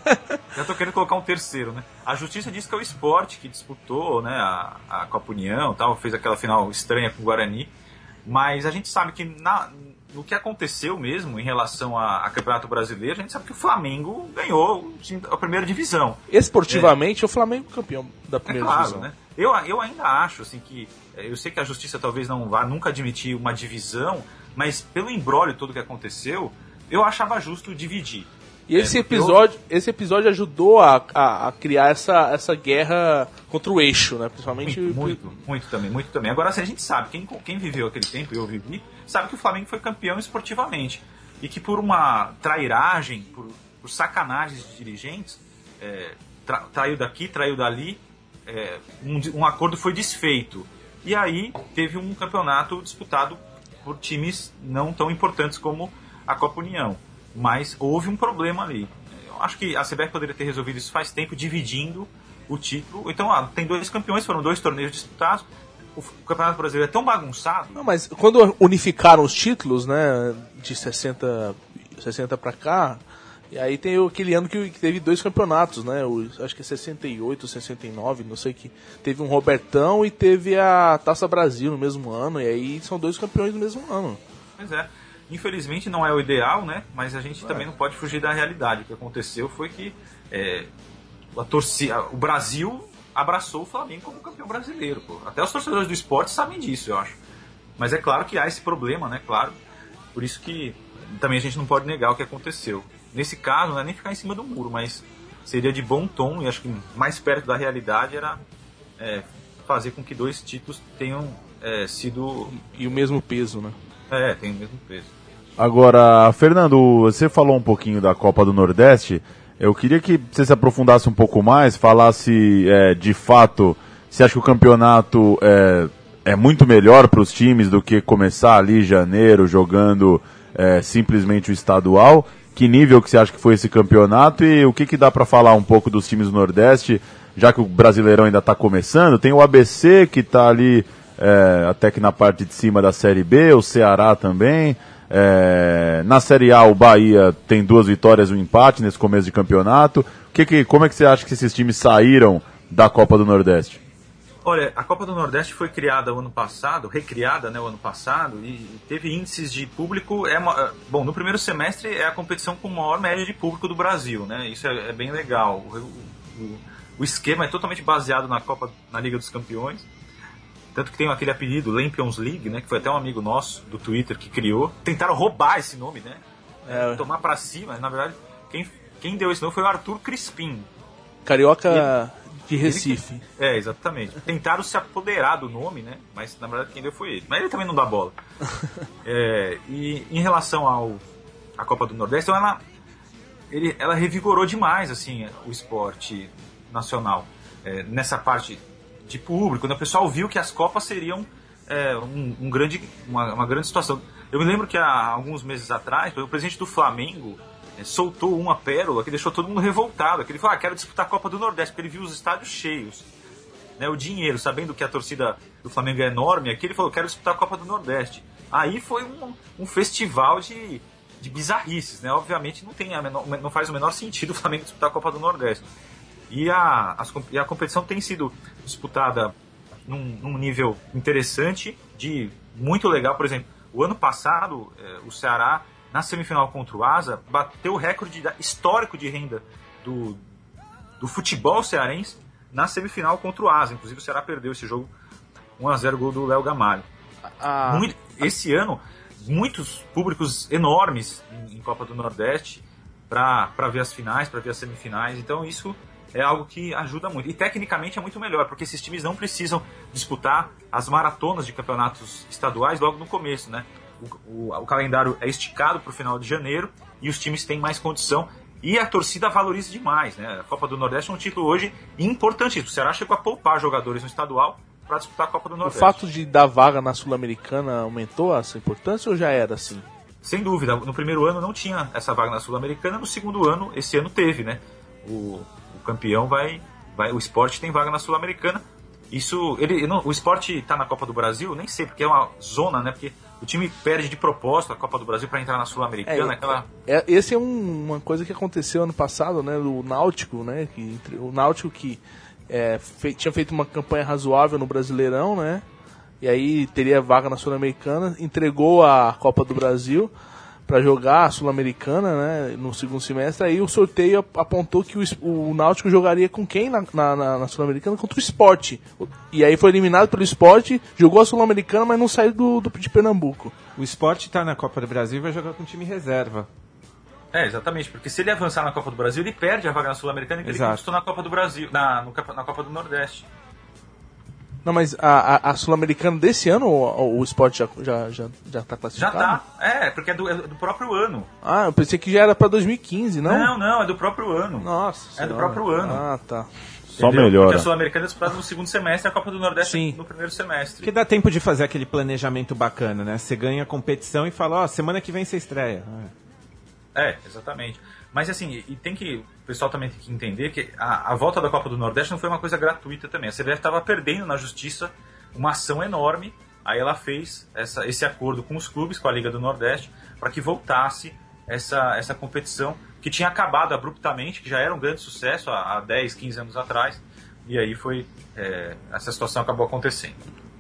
Já tô querendo colocar um terceiro, né? A justiça diz que é o Sport que disputou, né, a, a Copa União, tal, fez aquela final estranha com o Guarani. Mas a gente sabe que na, no que aconteceu mesmo em relação a, a Campeonato Brasileiro, a gente sabe que o Flamengo ganhou a primeira divisão. Esportivamente, é o Flamengo campeão da primeira é claro, divisão. Né? Eu, eu ainda acho assim, que... Eu sei que a justiça talvez não vá nunca admitir uma divisão, mas pelo imbróglio todo que aconteceu, eu achava justo dividir. E esse, é, episódio, eu... esse episódio ajudou a, a, a criar essa, essa guerra contra o eixo, né? Principalmente... Muito, muito, muito também, muito também. Agora, assim, a gente sabe, quem, quem viveu aquele tempo, eu vivi, sabe que o Flamengo foi campeão esportivamente. E que por uma trairagem, por, por sacanagens de dirigentes, é, tra, traiu daqui, traiu dali, é, um, um acordo foi desfeito. E aí teve um campeonato disputado por times não tão importantes como a Copa União. Mas houve um problema ali. Eu acho que a C B F poderia ter resolvido isso faz tempo, dividindo o título. Então, ah, tem dois campeões, foram dois torneios disputados. O Campeonato Brasileiro é tão bagunçado... Não, mas quando unificaram os títulos, né, de sessenta, sessenta pra cá... E aí tem aquele ano que teve dois campeonatos, né? O, acho que é sessenta e oito, sessenta e nove, não sei que. Teve um Robertão e teve a Taça Brasil no mesmo ano. E aí são dois campeões no mesmo ano. Pois é. Infelizmente não é o ideal, né? Mas a gente é. também não pode fugir da realidade. O que aconteceu foi que é, a torcida, o Brasil abraçou o Flamengo como campeão brasileiro. Pô. Até os torcedores do esporte sabem disso, eu acho. Mas é claro que há esse problema, né? Claro. Por isso que também a gente não pode negar o que aconteceu. Nesse caso, não é nem ficar em cima do muro, mas seria de bom tom, e acho que mais perto da realidade era é, fazer com que dois títulos tenham é, sido... E o mesmo peso, né? É, tem o mesmo peso. Agora, Fernando, você falou um pouquinho da Copa do Nordeste. Eu queria que você se aprofundasse um pouco mais, falasse é, de fato, você acha que o campeonato é, é muito melhor para os times do que começar ali em janeiro jogando é, simplesmente o estadual? Que nível que você acha que foi esse campeonato e o que, que dá para falar um pouco dos times do Nordeste, já que o Brasileirão ainda está começando? Tem o A B C que está ali é, até que na parte de cima da Série B, o Ceará também. É, na Série A o Bahia tem duas vitórias e um empate nesse começo de campeonato. Que que, como é que você acha que esses times saíram da Copa do Nordeste? Olha, a Copa do Nordeste foi criada o ano passado, recriada, né, o ano passado, e teve índices de público. É uma, bom, no primeiro semestre é a competição com maior média de público do Brasil, né? Isso é, é bem legal. O, o, o esquema é totalmente baseado na Copa, na Liga dos Campeões. Tanto que tem aquele apelido, Lampions League, né? Que foi até um amigo nosso do Twitter que criou. Tentaram roubar esse nome, né? É, tomar pra cima. Na verdade, quem, quem deu esse nome foi o Arthur Crispim. Carioca ele, de Recife. Ele, é, exatamente. Tentaram se apoderar do nome, né? Mas na verdade quem deu foi ele. Mas ele também não dá bola. é, e em relação ao a Copa do Nordeste, então ela, ele, ela revigorou demais assim, o esporte nacional. É, nessa parte de público, né? O pessoal viu que as Copas seriam é, um, um grande, uma, uma grande situação. Eu me lembro que há alguns meses atrás, o presidente do Flamengo é, soltou uma pérola que deixou todo mundo revoltado. Que ele falou, ah, quero disputar a Copa do Nordeste, porque ele viu os estádios cheios. Né, o dinheiro, sabendo que a torcida do Flamengo é enorme, aqui ele falou, quero disputar a Copa do Nordeste. Aí foi um, um festival de, de bizarrices, né? Obviamente não, tem a menor, não faz o menor sentido o Flamengo disputar a Copa do Nordeste. E a, as, e a competição tem sido disputada num, num nível interessante, de muito legal. Por exemplo, o ano passado, eh, o Ceará, na semifinal contra o Asa, bateu o recorde histórico de renda do, do futebol cearense na semifinal contra o Asa. Inclusive o Ceará perdeu esse jogo um a zero, gol do Léo Gamalho. Ah. Muito, esse ano, muitos públicos enormes em, em Copa do Nordeste para ver as finais, para ver as semifinais. Então isso é algo que ajuda muito. E tecnicamente é muito melhor, porque esses times não precisam disputar as maratonas de campeonatos estaduais logo no começo, né? O, o, o calendário é esticado para o final de janeiro e os times têm mais condição. E a torcida valoriza demais, né? A Copa do Nordeste é um título hoje importantíssimo. O Ceará chegou a poupar jogadores no estadual para disputar a Copa do Nordeste. O fato de dar vaga na Sul-Americana aumentou essa importância ou já era assim? Sem dúvida. No primeiro ano não tinha essa vaga na Sul-Americana, no segundo ano, esse ano teve, né? O, o campeão vai, vai... O Sport tem vaga na Sul-Americana. Isso... Ele, não, o Sport está na Copa do Brasil? Nem sei, porque é uma zona, né? Porque o time perde de propósito a Copa do Brasil para entrar na Sul-Americana. É, aquela... é, esse é um, uma coisa que aconteceu ano passado, né? O Náutico, né? Que, o Náutico que é, fei, tinha feito uma campanha razoável no Brasileirão, né? E aí teria vaga na Sul-Americana, entregou a Copa do Brasil para jogar a Sul-Americana, né, no segundo semestre. Aí o sorteio apontou que o, o Náutico jogaria com quem na, na, na Sul-Americana? Contra o Sport. E aí foi eliminado pelo Sport, jogou a Sul-Americana, mas não saiu do, do, de Pernambuco. O Sport está na Copa do Brasil e vai jogar com time reserva. É, exatamente, porque se ele avançar na Copa do Brasil, ele perde a vaga na Sul-Americana e ele conquistou na Copa do Brasil, na, no, na Copa do Nordeste. Não, mas a, a, a Sul-Americana desse ano, o, o Sport já, já, já, já tá classificado? Já tá, é, porque é do, é do próprio ano. Ah, eu pensei que já era pra dois mil e quinze, não? Não, não, é do próprio ano. Nossa É senhora. do próprio ano. Ah, tá. Só Entendeu? melhora. Porque a Sul-Americana é disputada no segundo semestre e a Copa do Nordeste Sim. no primeiro semestre. Porque dá tempo de fazer aquele planejamento bacana, né? Você ganha a competição e fala, ó, oh, semana que vem você estreia. É, exatamente. Mas assim, e tem que, o pessoal também tem que entender que a, a volta da Copa do Nordeste não foi uma coisa gratuita também. A C B F estava perdendo na justiça uma ação enorme, aí ela fez essa, esse acordo com os clubes, com a Liga do Nordeste, para que voltasse essa, essa competição que tinha acabado abruptamente, que já era um grande sucesso há, há dez, quinze anos atrás, e aí foi, é, essa situação acabou acontecendo.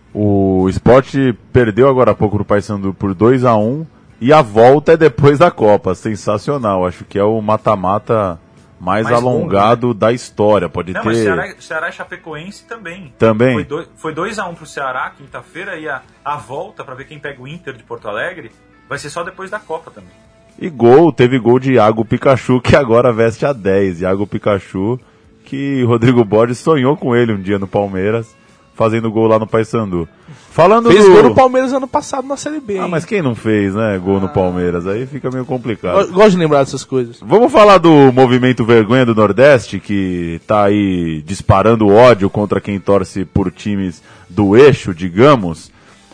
O Sport perdeu agora há pouco no Paysandu por dois a um e a volta é depois da Copa. Sensacional, acho que é o mata-mata mais, mais alongado bom, né? Da história. Pode Não, ter... mas Ceará, Ceará e Chapecoense também. Também? Foi dois a um pro Ceará quinta-feira e a, a volta para ver quem pega o Inter de Porto Alegre vai ser só depois da Copa também. E gol, teve gol de Iago Pikachu, que agora veste a dez. Iago Pikachu, que Rodrigo Borges sonhou com ele um dia no Palmeiras, fazendo gol lá no Paysandu. Falando fez do... gol no Palmeiras ano passado na Série B. Ah, hein? mas quem não fez, né? Gol ah. no Palmeiras, aí fica meio complicado. Gosto de lembrar dessas coisas. Vamos falar do movimento Vergonha do Nordeste, que tá aí disparando ódio contra quem torce por times do eixo, digamos.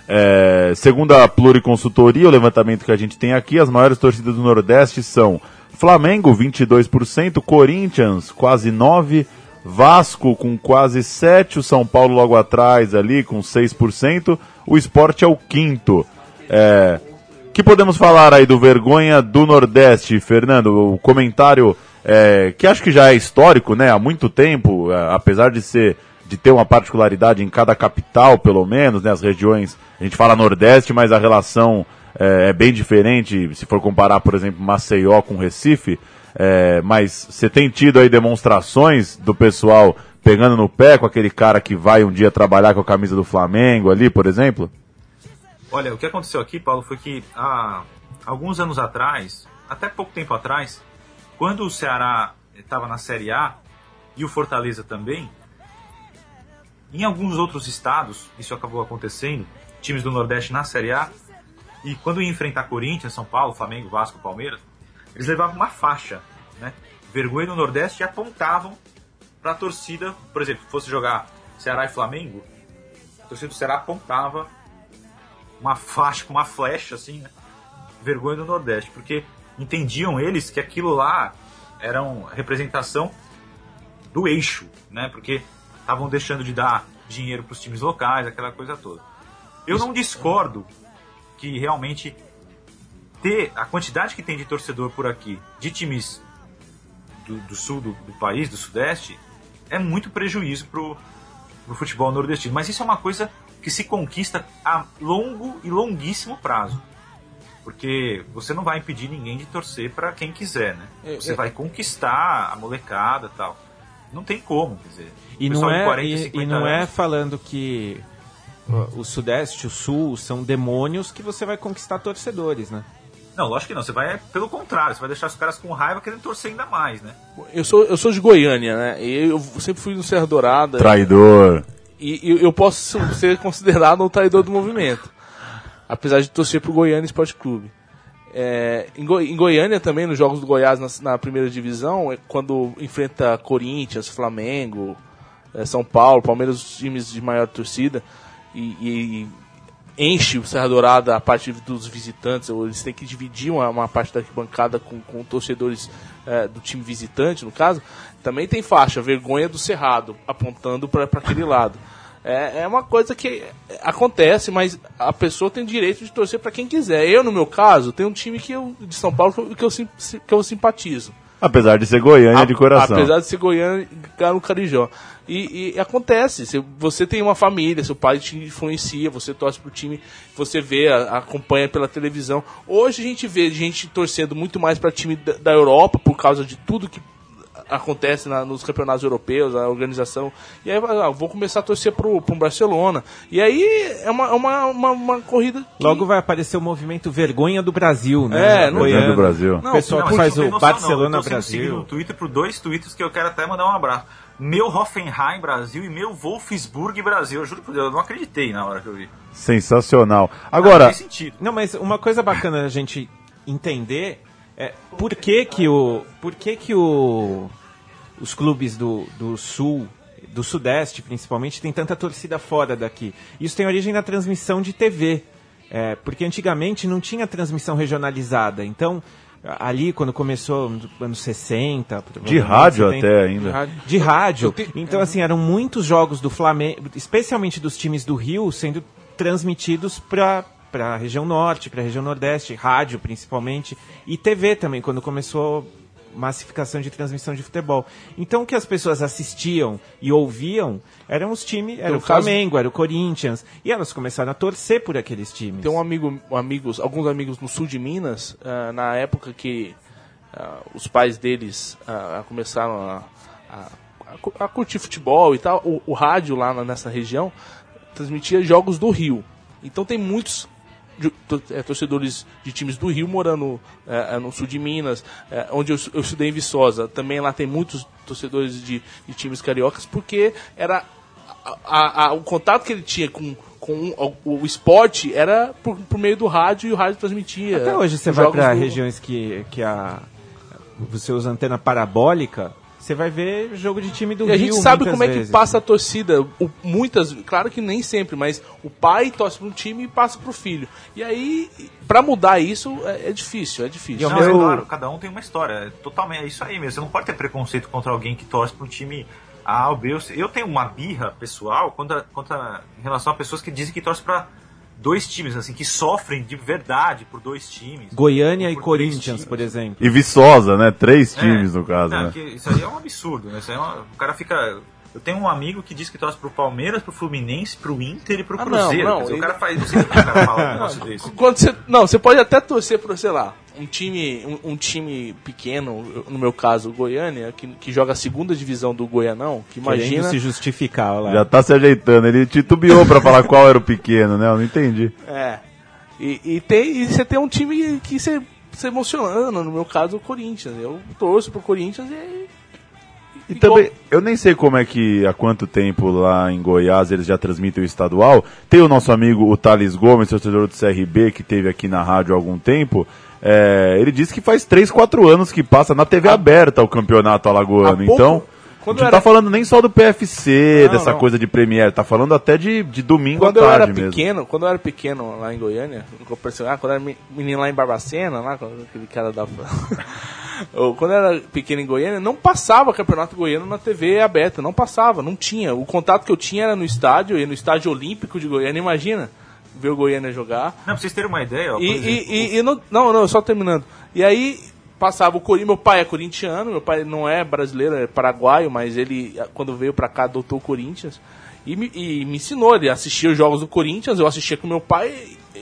É, segundo a Pluriconsultoria, o levantamento que a gente tem aqui, as maiores torcidas do Nordeste são Flamengo, vinte e dois por cento, Corinthians, quase nove por cento, Vasco com quase sete por cento, o São Paulo logo atrás ali com seis por cento, o Sport é o quinto. É, que podemos falar aí do Vergonha do Nordeste, Fernando? O comentário é, que acho que já é histórico, né? Há muito tempo, é, apesar de ser de ter uma particularidade em cada capital, pelo menos, né? As regiões, a gente fala Nordeste, mas a relação é, é bem diferente, se for comparar, por exemplo, Maceió com Recife, é, mas você tem tido aí demonstrações do pessoal pegando no pé com aquele cara que vai um dia trabalhar com a camisa do Flamengo ali, por exemplo? Olha, o que aconteceu aqui, Paulo, foi que há alguns anos atrás, até pouco tempo atrás, quando o Ceará estava na Série A e o Fortaleza também, em alguns outros estados, isso acabou acontecendo, times do Nordeste na Série A, e quando ia enfrentar Corinthians, São Paulo, Flamengo, Vasco, Palmeiras, eles levavam uma faixa, né? Vergonha do Nordeste, e apontavam para a torcida, por exemplo, se fosse jogar Ceará e Flamengo, a torcida do Ceará apontava uma faixa com uma flecha, assim, né? Vergonha do Nordeste, porque entendiam eles que aquilo lá era uma representação do eixo, né? Porque estavam deixando de dar dinheiro para os times locais, aquela coisa toda. Eu não discordo que realmente ter a quantidade que tem de torcedor por aqui, de times do, do sul do, do país, do sudeste, é muito prejuízo pro, pro futebol nordestino. Mas isso é uma coisa que se conquista a longo e longuíssimo prazo. Porque você não vai impedir ninguém de torcer para quem quiser, né? Você vai conquistar a molecada e tal. Não tem como, quer dizer. E não, é, quarenta, e, e não é falando que o Sudeste, o Sul são demônios que você vai conquistar torcedores, né? Não, lógico que não. Você vai, pelo contrário, você vai deixar os caras com raiva querendo torcer ainda mais, né? Eu sou, eu sou de Goiânia, né? E eu sempre fui no Serra Dourada. Traidor. E, e eu posso ser considerado um traidor do movimento. Apesar de torcer pro Goiânia Esporte Clube. É, em, Go, em Goiânia também, nos jogos do Goiás na, na primeira divisão, é quando enfrenta Corinthians, Flamengo, é, São Paulo, Palmeiras, os times de maior torcida, e, e enche o Serra Dourada a parte dos visitantes, eles têm que dividir uma, uma parte da arquibancada com, com torcedores é, do time visitante, no caso, também tem faixa, vergonha do Cerrado, apontando para aquele lado. É, é uma coisa que acontece, mas a pessoa tem direito de torcer para quem quiser. Eu, no meu caso, tenho um time que eu, de São Paulo que eu, que eu, que eu simpatizo. Apesar de ser Goiânia a, de coração. Apesar de ser Goiânia no Carijó. E, e acontece, se você tem uma família, seu pai te influencia, você torce pro time, você vê, a, acompanha pela televisão. Hoje a gente vê gente torcendo muito mais para time da, da Europa, por causa de tudo que acontece na, nos campeonatos europeus, a organização, e aí ah, vou começar a torcer pro, pro Barcelona, e aí é uma, uma, uma, uma corrida que... Logo vai aparecer o movimento Vergonha do Brasil, né? É, não Vergonha do Brasil. Não, o pessoal que faz o Barcelona não. Eu tô Brasil. no Twitter por dois tweets que eu quero até mandar um abraço. Meu Hoffenheim Brasil e meu Wolfsburg Brasil. Eu juro por Deus, eu não acreditei na hora que eu vi. Sensacional. Agora... Não, faz sentido. Não, mas uma coisa bacana a gente entender é por que que o... Por que que o... os clubes do, do Sul, do Sudeste principalmente, tem tanta torcida fora daqui. Isso tem origem na transmissão de T V, é, porque antigamente não tinha transmissão regionalizada. Então, ali quando começou nos anos sessenta... De rádio setenta, até ainda. De rádio. De rádio. Então, assim, eram muitos jogos do Flamengo, especialmente dos times do Rio, sendo transmitidos para a região Norte, para a região Nordeste, rádio principalmente, e T V também, quando começou... massificação de transmissão de futebol. Então o que as pessoas assistiam e ouviam eram os times, era o Flamengo, era o Corinthians, e elas começaram a torcer por aqueles times. Tem um amigo, amigos, alguns amigos no sul de Minas, uh, na época que uh, os pais deles uh, começaram a, a, a curtir futebol e tal, o, o rádio lá nessa região transmitia jogos do Rio. Então tem muitos torcedores de times do Rio morando é, no sul de Minas, é, onde eu, eu estudei em Viçosa. Também lá tem muitos torcedores de, de times cariocas, porque era a, a, a, o contato que ele tinha com, com o, o esporte era por, por meio do rádio, e o rádio transmitia. Até hoje você vai para do... regiões que, que a, você usa antena parabólica, você vai ver jogo de time do Rio. E a gente Rio, sabe como vezes. é que passa a torcida. O, muitas, claro que nem sempre, mas o pai torce para um time e passa para o filho. E aí, para mudar isso, é, é difícil, é difícil. Não, meu... é claro, cada um tem uma história. É totalmente, é isso aí mesmo. Você não pode ter preconceito contra alguém que torce para um time A ou B. Eu tenho uma birra pessoal contra, contra, em relação a pessoas que dizem que torcem para dois times, assim, que sofrem de verdade por dois times. Goiânia e Corinthians, por exemplo. E Viçosa, né? Três times, é, no caso, não, né? Isso aí é um absurdo, né? Isso aí é uma, o cara fica Eu tenho um amigo que diz que torce pro Palmeiras, pro Fluminense, pro Inter e pro Ah, Cruzeiro. não, não, Quer dizer, ele- O cara faz... Não sei porque o cara fala um negócio desse. Quando você, não, você pode até torcer para, sei lá, um time, um, um time pequeno, no meu caso, o Goiânia, que, que joga a segunda divisão do Goianão, que Querendo imagina... se justificar lá. Já tá se ajeitando, ele titubeou pra falar qual era o pequeno, né? Eu não entendi. É. E, e, tem, e você tem um time que você se emocionando, no meu caso, o Corinthians. Eu torço pro Corinthians e... E também, eu nem sei como é que, há quanto tempo lá em Goiás eles já transmitem o estadual. Tem o nosso amigo, o Thales Gomes, torcedor do C R B, que teve aqui na rádio há algum tempo. É, ele disse que faz três, quatro anos que passa na T V aberta o campeonato alagoano. Há pouco, Então, a quando gente não era- tá falando nem só do P F C, Não, dessa não. coisa de Premiere, tá falando até de, de domingo Quando à eu tarde era mesmo. pequeno, quando eu era pequeno lá em Goiânia, eu percebi- ah, quando eu era me- menino lá em Barbacena, lá, com aquele cara da... Eu, quando eu era pequeno em Goiânia, não passava campeonato goiano na T V aberta, não passava, não tinha. O contato que eu tinha era no estádio, ia no estádio olímpico de Goiânia, imagina, ver o Goiânia jogar. Não, pra vocês terem uma ideia, ó, por E, exemplo, e, e, e não, não, não, só terminando. E aí passava o Corinthians, meu pai é corintiano, meu pai não é brasileiro, é paraguaio, mas ele, quando veio pra cá, adotou o Corinthians. E me, e me ensinou, ele assistia os jogos do Corinthians, eu assistia com meu pai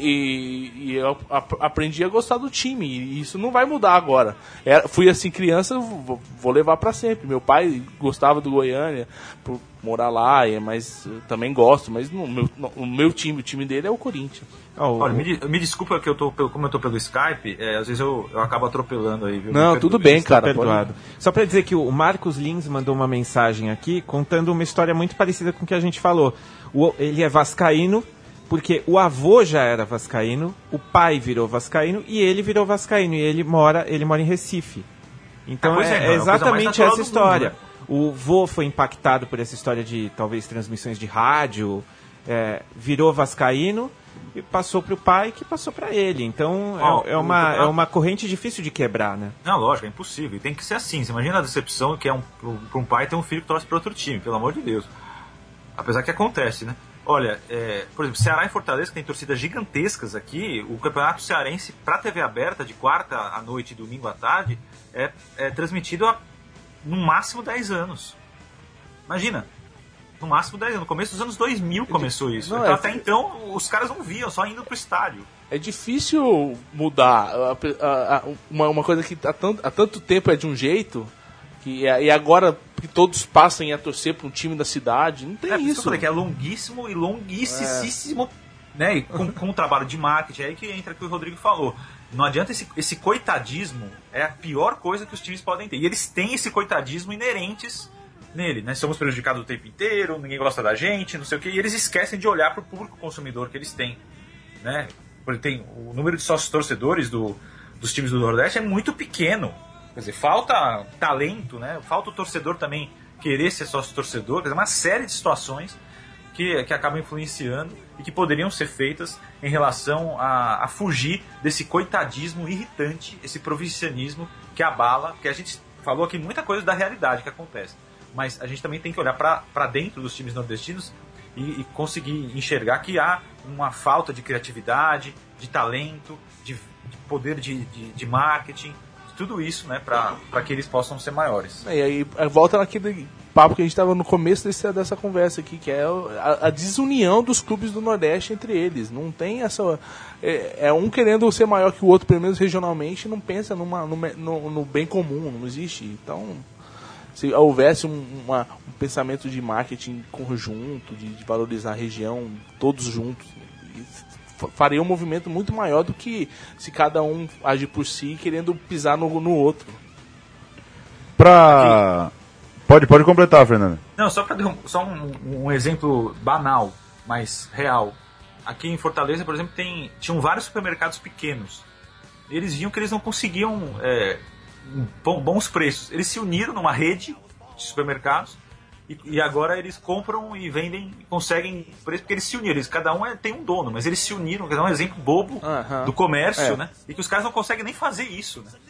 e, e eu ap- aprendi a gostar do time. E isso não vai mudar agora. Era, fui assim criança, vou, vou levar pra sempre. Meu pai gostava do Goiânia por morar lá, e- mas eu também gosto. Mas no, meu, no, o meu time, o time dele é o Corinthians. Ó, o- Olha, me, de- me desculpa que eu tô, pelo- como eu tô pelo Skype, é, às vezes eu, eu acabo atropelando aí, viu? Não, Me tudo perdoe. bem, Tá cara. perdoado. Só pra dizer que o Marcos Lins mandou uma mensagem aqui contando uma história muito parecida com o que a gente falou. O- ele é vascaíno porque o avô já era vascaíno, o pai virou vascaíno e ele virou vascaíno e ele mora, ele mora em Recife. Então Ah, pois é, é, é não, é a coisa mais exatamente natural essa do história. mundo, O vô foi impactado por essa história de talvez transmissões de rádio, é, virou vascaíno e passou para o pai que passou para ele. Então Ó, é, é o- uma, o- é uma corrente difícil de quebrar, né? Não, lógico, é impossível. E tem que ser assim. Você imagina a decepção que é um, para um pai ter um filho que torce para outro time, pelo amor de Deus. Apesar que acontece, né? Olha, é, por exemplo, Ceará e Fortaleza, que tem torcidas gigantescas aqui, o campeonato cearense para T V aberta, de quarta à noite e domingo à tarde, é, é transmitido há no máximo dez anos. Imagina, no máximo dez anos. No começo dos anos dois mil começou isso. Não, então, é- até então, os caras não viam, só indo pro estádio. É difícil mudar. A- a- a- uma, uma coisa que há tanto, há tanto tempo é de um jeito, que, e agora que todos passam a torcer para um time da cidade, não tem É, por isso que eu isso. falei que é longuíssimo e longuíssimo, né? E com, com o trabalho de marketing, é aí que entra o que o Rodrigo falou. Não adianta esse, esse coitadismo, é a pior coisa que os times podem ter. E eles têm esse coitadismo inerentes nele, né? Somos prejudicados o tempo inteiro, ninguém gosta da gente, não sei o quê, e eles esquecem de olhar para o público consumidor que eles têm, né? Porque tem o número de sócios torcedores do, dos times do Nordeste é muito pequeno. Quer dizer, falta talento, né? Falta o torcedor também querer ser sócio torcedor, quer dizer, uma série de situações que, que acabam influenciando e que poderiam ser feitas em relação a, a fugir desse coitadismo irritante, esse provincianismo que abala, que a gente falou aqui muita coisa da realidade que acontece, mas a gente também tem que olhar para dentro dos times nordestinos e, e conseguir enxergar que há uma falta de criatividade, de talento, de, de poder de, de, de marketing, tudo isso, né, para que eles possam ser maiores. E aí volta naquele papo que a gente estava no começo desse, dessa conversa aqui, que é a, a desunião dos clubes do Nordeste entre eles. Não tem essa... É, é um querendo ser maior que o outro, pelo menos regionalmente, e não pensa numa, no, no, no bem comum, não existe. Então, se houvesse um, uma, um pensamento de marketing conjunto, de, de valorizar a região, todos juntos, faria um movimento muito maior do que se cada um agir por si querendo pisar no, no outro. Pra... Pode, pode completar, Fernando. Não, só, pra, só um, um exemplo banal, mas real. Aqui em Fortaleza, por exemplo, tem, tinham vários supermercados pequenos. Eles viam que eles não conseguiam é, bons preços. Eles se uniram numa rede de supermercados e, e agora eles compram e vendem, conseguem preço, porque eles se uniram. Eles, cada um é, tem um dono, mas eles se uniram. Quer dizer, é um exemplo bobo Uhum. do comércio, É. né? E que os caras não conseguem nem fazer isso, né?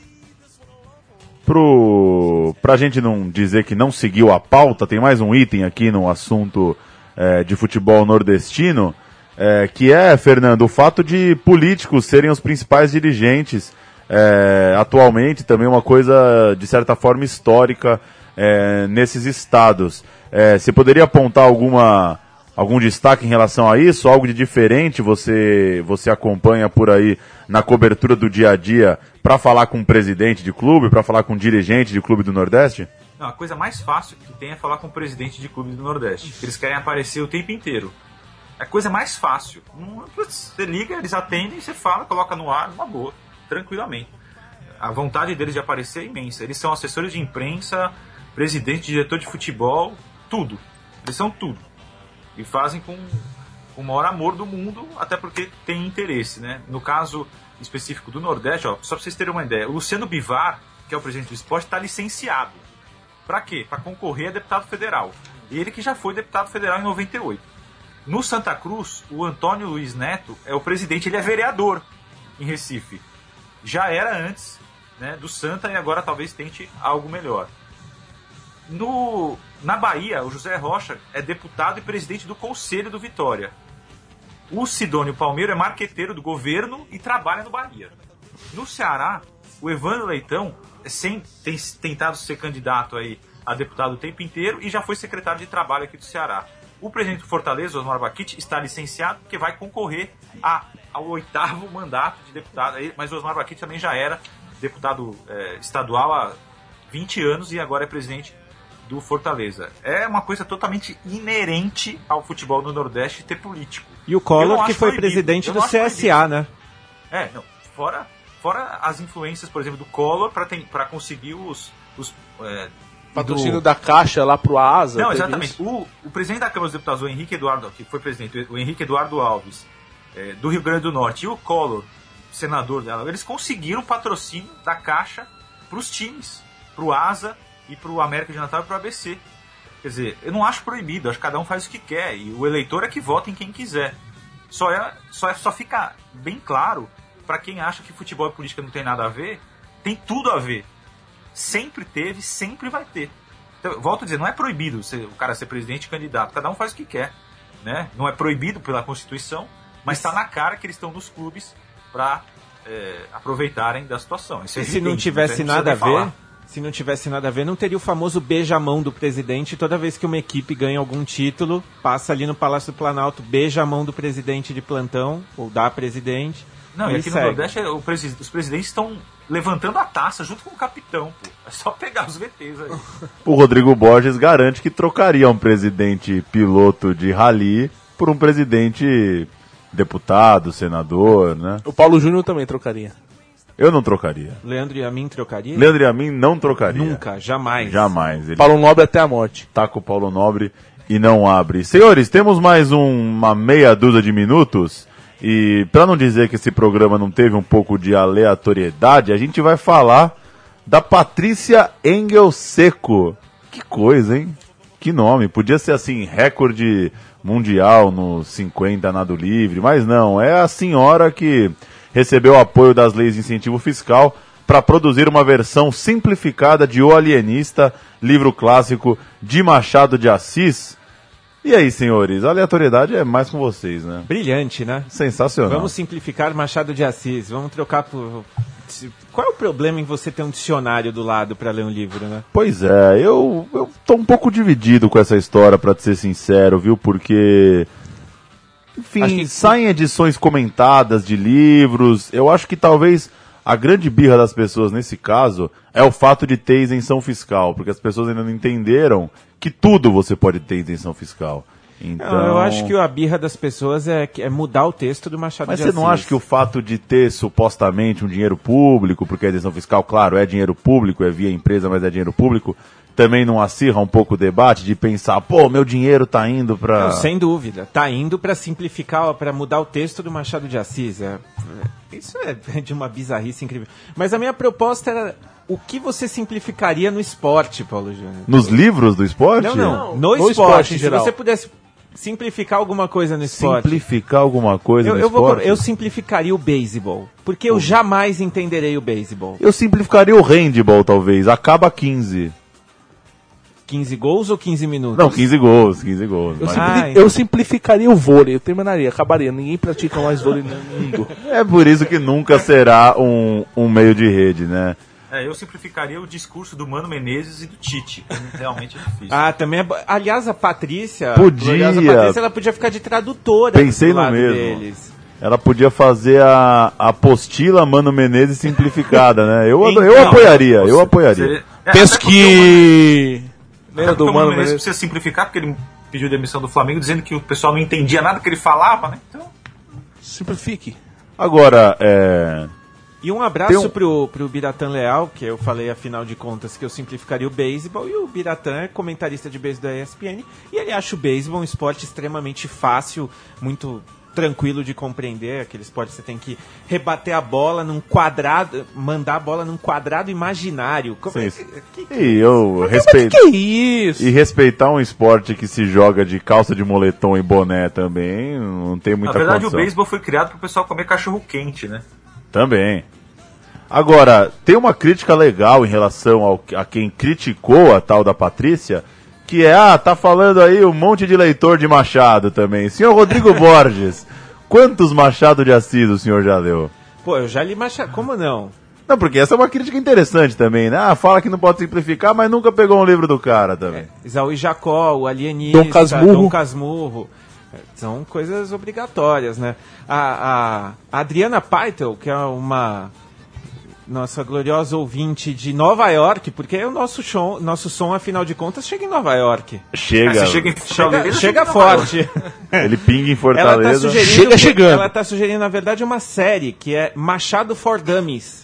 Pro... Pra gente não dizer que não seguiu a pauta, tem mais um item aqui no assunto é, de futebol nordestino, é, que é, Fernando, o fato de políticos serem os principais dirigentes é, atualmente, também uma coisa de certa forma histórica é, nesses estados. É, você poderia apontar alguma, algum destaque em relação a isso? Algo de diferente você, você acompanha por aí na cobertura do dia a dia para falar com um presidente de clube, para falar com um dirigente de clube do Nordeste? Não, a coisa mais fácil que tem é falar com o presidente de clube do Nordeste. Eles querem aparecer o tempo inteiro. É a coisa mais fácil. Você liga, eles atendem, você fala, coloca no ar, uma boa, tranquilamente. A vontade deles de aparecer é imensa. Eles são assessores de imprensa, presidente, diretor de futebol, tudo. Eles são tudo. E fazem com, com o maior amor do mundo, até porque tem interesse, né? No caso específico do Nordeste, ó, só para vocês terem uma ideia, o Luciano Bivar, que é o presidente do esporte, está licenciado. Para quê? Para concorrer a deputado federal. Ele que já foi deputado federal em noventa e oito. No Santa Cruz, o Antônio Luiz Neto é o presidente, ele é vereador em Recife. Já era antes, né, do Santa, e agora talvez tente algo melhor. No, na Bahia, o José Rocha é deputado e presidente do Conselho do Vitória. O Sidônio Palmeiro é marqueteiro do governo e trabalha no Bahia. No Ceará, o Evandro Leitão sem, tem tentado ser candidato aí a deputado o tempo inteiro e já foi secretário de trabalho aqui do Ceará. O presidente do Fortaleza, Osmar Baquite, está licenciado porque vai concorrer a, ao oitavo mandato de deputado. Mas o Osmar Baquite também já era deputado é, estadual há vinte anos e agora é presidente do Fortaleza. É uma coisa totalmente inerente ao futebol do Nordeste ter político. E o Collor, que foi presidente do C S A, né? É, não, fora, fora as influências, por exemplo, do Collor para conseguir os... os é, patrocínio do... da Caixa lá pro Asa. Não, exatamente. O, o presidente da Câmara dos Deputados, o Henrique Eduardo, que foi presidente, o Henrique Eduardo Alves, é, do Rio Grande do Norte, e o Collor, senador dela, eles conseguiram patrocínio da Caixa pros times, pro Asa e pro América de Natal e pro A B C. Quer dizer, eu não acho proibido, acho que cada um faz o que quer, e o eleitor é que vota em quem quiser. Só, é, só, é, só fica bem claro, para quem acha que futebol e política não tem nada a ver, tem tudo a ver. Sempre teve, sempre vai ter. Então, volto a dizer, não é proibido ser, o cara ser presidente e candidato, cada um faz o que quer, né? Não é proibido pela Constituição, mas está na cara que eles estão nos clubes para é, aproveitarem da situação. Isso é e evidente, se não tivesse não nada a ver, falar. se não tivesse nada a ver, não teria o famoso beija-mão do presidente. Toda vez que uma equipe ganha algum título, passa ali no Palácio do Planalto, beija a mão do presidente de plantão, ou da presidente. Não, e aqui segue. No Nordeste o presi- os presidentes estão levantando a taça junto com o capitão, pô. É só pegar os V Ts aí. O Rodrigo Borges garante que trocaria um presidente piloto de rally por um presidente deputado, senador, né? O Paulo Júnior também trocaria. Eu não trocaria. Leandro e a mim trocaria? Leandro e a mim não trocaria. Nunca, jamais. Jamais. Ele Paulo Nobre até a morte. Taca o Paulo Nobre e não abre. Senhores, temos mais um, uma meia dúzia de minutos. E para não dizer que esse programa não teve um pouco de aleatoriedade, a gente vai falar da Patrícia Engel Seco. Que coisa, hein? Que nome. Podia ser assim, recorde mundial no cinquenta nado livre, mas não. É a senhora que recebeu o apoio das leis de incentivo fiscal para produzir uma versão simplificada de O Alienista, livro clássico de Machado de Assis. E aí, senhores, a aleatoriedade é mais com vocês, né? Brilhante, né? Sensacional. Vamos simplificar Machado de Assis, vamos trocar por... Qual é o problema em você ter um dicionário do lado para ler um livro, né? Pois é, eu, eu tô um pouco dividido com essa história, para ser sincero, viu? Porque... Enfim, que... saem edições comentadas de livros. Eu acho que talvez a grande birra das pessoas nesse caso é o fato de ter isenção fiscal, porque as pessoas ainda não entenderam que tudo você pode ter isenção fiscal. Então... Eu acho que a birra das pessoas é, é mudar o texto do Machado Mas de você Assis. não acha que o fato de ter supostamente um dinheiro público, porque a isenção fiscal, claro, é dinheiro público, é via empresa, mas é dinheiro público, também não acirra um pouco o debate de pensar, pô, meu dinheiro tá indo para... Não, sem dúvida, tá indo para simplificar, para mudar o texto do Machado de Assis. É, é, isso é de uma bizarrice incrível. Mas a minha proposta era... O que você simplificaria no esporte, Paulo Júnior? Nos livros do esporte? Não, não. No, no esporte, esporte em se geral. você pudesse simplificar alguma coisa no esporte. Simplificar alguma coisa eu, no eu esporte? Vou, eu simplificaria o beisebol. Porque eu oh. jamais entenderei o beisebol. Eu simplificaria o handball, talvez. Acaba quinze. quinze gols ou quinze minutos? Não, quinze gols, quinze gols. Eu, mas... simpli... ah, então. eu simplificaria o vôlei, eu terminaria, acabaria. Ninguém pratica mais vôlei no mundo. É por isso que nunca será um, um meio de rede, né? É, eu simplificaria o discurso do Mano Menezes e do Tite. Realmente é difícil. Ah, também é... bo- Aliás, a Patrícia... Podia. Aliás, a Patrícia, ela podia ficar de tradutora. Pensei do no lado mesmo. Deles. Ela podia fazer a a apostila Mano Menezes simplificada, né? Eu, eu Então, apoiaria, eu Você- apoiaria. seria- é, Penso até porque que... o Lembra Mano- do até porque o Mano Menezes Menezes? precisa simplificar, porque ele pediu demissão do Flamengo, dizendo que o pessoal não entendia nada que ele falava, né? Então, Simplifique. Agora, é... E um abraço Tem um- pro, pro Biratã Leal, que eu falei, afinal de contas, que eu simplificaria o beisebol. E o Biratã é comentarista de beisebol da E S P N. E ele acha o beisebol um esporte extremamente fácil, muito tranquilo de compreender. Aquele esporte que você tem que rebater a bola num quadrado, mandar a bola num quadrado imaginário. Como é Sim, que- que- E eu Mas respeito. que isso? E respeitar um esporte que se joga de calça de moletom e boné também, não tem muita na verdade, condição. o beisebol foi criado para o pessoal comer cachorro quente, né? Também. Agora, tem uma crítica legal em relação ao, a quem criticou a tal da Patrícia, que é, ah, tá falando aí um monte de leitor de Machado também. Senhor Rodrigo Borges, quantos Machado de Assis o senhor já leu? Pô, eu já li Machado. Como não? Não, porque essa é uma crítica interessante também, né? Ah, fala que não pode simplificar, mas nunca pegou um livro do cara também. Isaú e Jacó, o Alienista, Dom Casmurro. Dom Casmurro. É, são coisas obrigatórias, né? A, a- a Adriana Paitel, que é uma nossa gloriosa ouvinte de Nova York, porque o nosso, show, nosso som, afinal de contas, chega em Nova York. Chega, Você chega em Chega, Fortaleza, chega em forte. ele pinga em Ela tá Fortaleza. sugerindo, Chega chegando. Ela tá sugerindo, na verdade, uma série que é Machado for Dummies.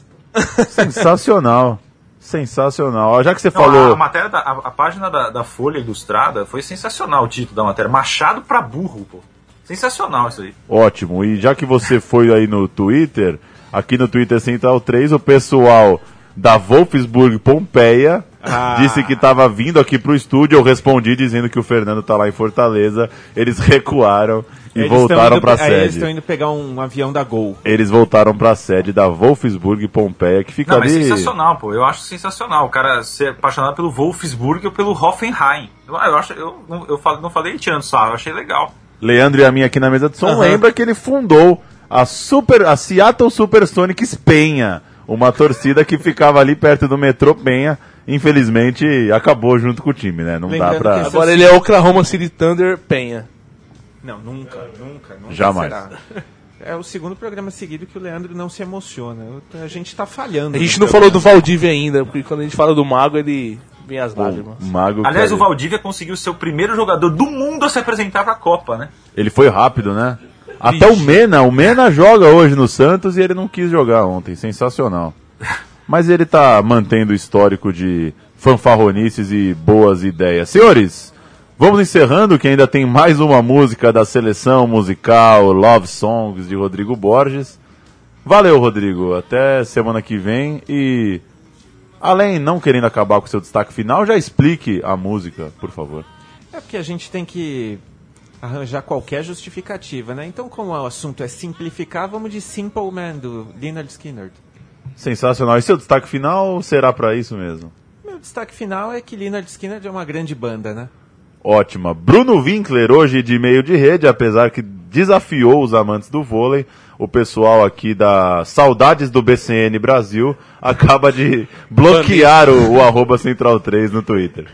Sensacional. Sensacional. Ó, já que você Não, falou... a, a matéria da, a, a página da, da Folha Ilustrada foi sensacional, o título da matéria. Machado pra burro, pô. Sensacional isso aí. Ótimo. E já que você foi aí no Twitter, aqui no Twitter Central três, o pessoal da Wolfsburg Pompeia Ah. disse que estava vindo aqui pro estúdio. Eu respondi dizendo que o Fernando tá lá em Fortaleza. Eles recuaram e Eles voltaram tão indo para a pe- aí Eles sede. estão indo pegar um avião da Gol. Eles voltaram para a sede da Wolfsburg Pompeia, que fica Não, mas ali... sensacional, pô. Eu acho sensacional o cara ser apaixonado pelo Wolfsburg ou pelo Hoffenheim. Eu, eu, acho, eu, não- eu falo- não falei antes só, eu achei legal. Leandro e a minha aqui na mesa de som Aham. lembra que ele fundou a, Super, a Seattle Supersonics Penha, uma torcida que ficava ali perto do metrô Penha. Infelizmente acabou junto com o time, né? Não Lembrando dá pra... que Agora ele é Oklahoma City Thunder Penha. Não, nunca, nunca, nunca Jamais. será. É o segundo programa seguido que o Leandro não se emociona. Eu- A gente tá falhando. A gente no não falou do programa. Valdívia ainda, porque quando a gente fala do Mago, ele vem as lágrimas. O Mago Aliás, que- o Valdívia conseguiu ser o primeiro jogador do mundo a se apresentar pra Copa, né? Ele foi rápido, né? Até o Mena, o Mena joga hoje no Santos e ele não quis jogar ontem, sensacional. Mas ele tá mantendo o histórico de fanfarronices e boas ideias. Senhores, vamos encerrando, que ainda tem mais uma música da seleção musical Love Songs de Rodrigo Borges. Valeu, Rodrigo, até semana que vem e... Além, não querendo acabar com o seu destaque final, já explique a música, por favor. É porque a gente tem que arranjar qualquer justificativa, né? Então, como o assunto é simplificar, vamos de Simple Man, do Lynyrd Skynyrd. Sensacional. E seu destaque final será pra isso mesmo? Meu destaque final é que Lynyrd Skynyrd é uma grande banda, né? Ótima. Bruno Winkler, hoje de meio de rede, apesar que desafiou os amantes do vôlei. O pessoal aqui da Saudades do B C N Brasil acaba de bloquear o, o arroba Central três no Twitter.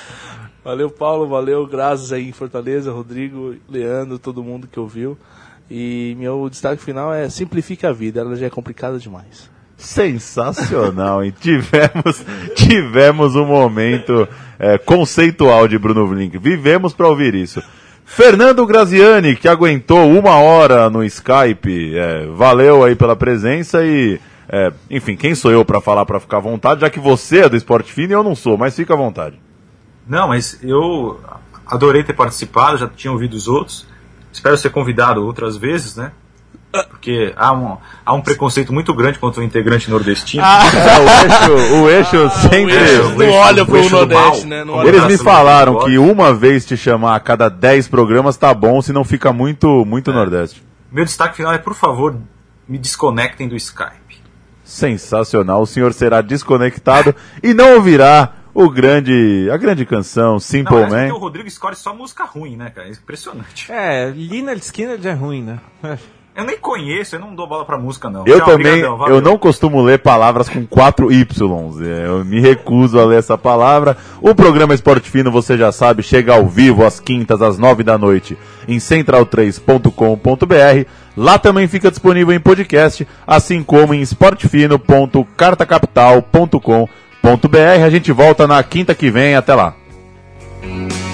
Valeu, Paulo, valeu, Graças aí em Fortaleza, Rodrigo, Leandro, todo mundo que ouviu. E meu destaque final é simplifique a vida, ela já é complicada demais. Sensacional, hein? Tivemos, tivemos um momento é, conceitual de Bruno Winkler. Vivemos para ouvir isso. Fernando Graziani, que aguentou uma hora no Skype, é, valeu aí pela presença e, é, enfim, quem sou eu para falar, para ficar à vontade, já que você é do Esporte Fino e eu não sou, mas fica à vontade. Não, mas eu adorei ter participado, já tinha ouvido os outros. Espero ser convidado outras vezes, né? Porque há um, há um preconceito muito grande contra o integrante nordestino. É, o eixo, o eixo sempre... o eixo não eixo- olha o pro eixo do Nordeste, mal. né? Não Como olha Eles Abraço, me falaram Rodrigo que uma vez te chamar a cada dez programas tá bom, senão fica muito, muito Nordeste. Meu destaque final é, por favor, me desconectem do Skype. Sensacional, o senhor será desconectado e não ouvirá o grande, a grande canção Simple Não, parece Man. que o Rodrigo escolhe só música ruim, né, cara? É impressionante. É, Lynyrd Skynyrd é ruim, né? Eu nem conheço, eu não dou bola pra música, não. Eu Tchau, também, brigadão, valeu. eu não costumo ler palavras com quatro Ys. Eu me recuso a ler essa palavra. O programa Esporte Fino, você já sabe, chega ao vivo às quintas, às nove da noite, em central três ponto com ponto b r. Lá também fica disponível em podcast, assim como em esportefino ponto carta capital ponto com ponto b r. A gente volta na quinta que vem. Até lá.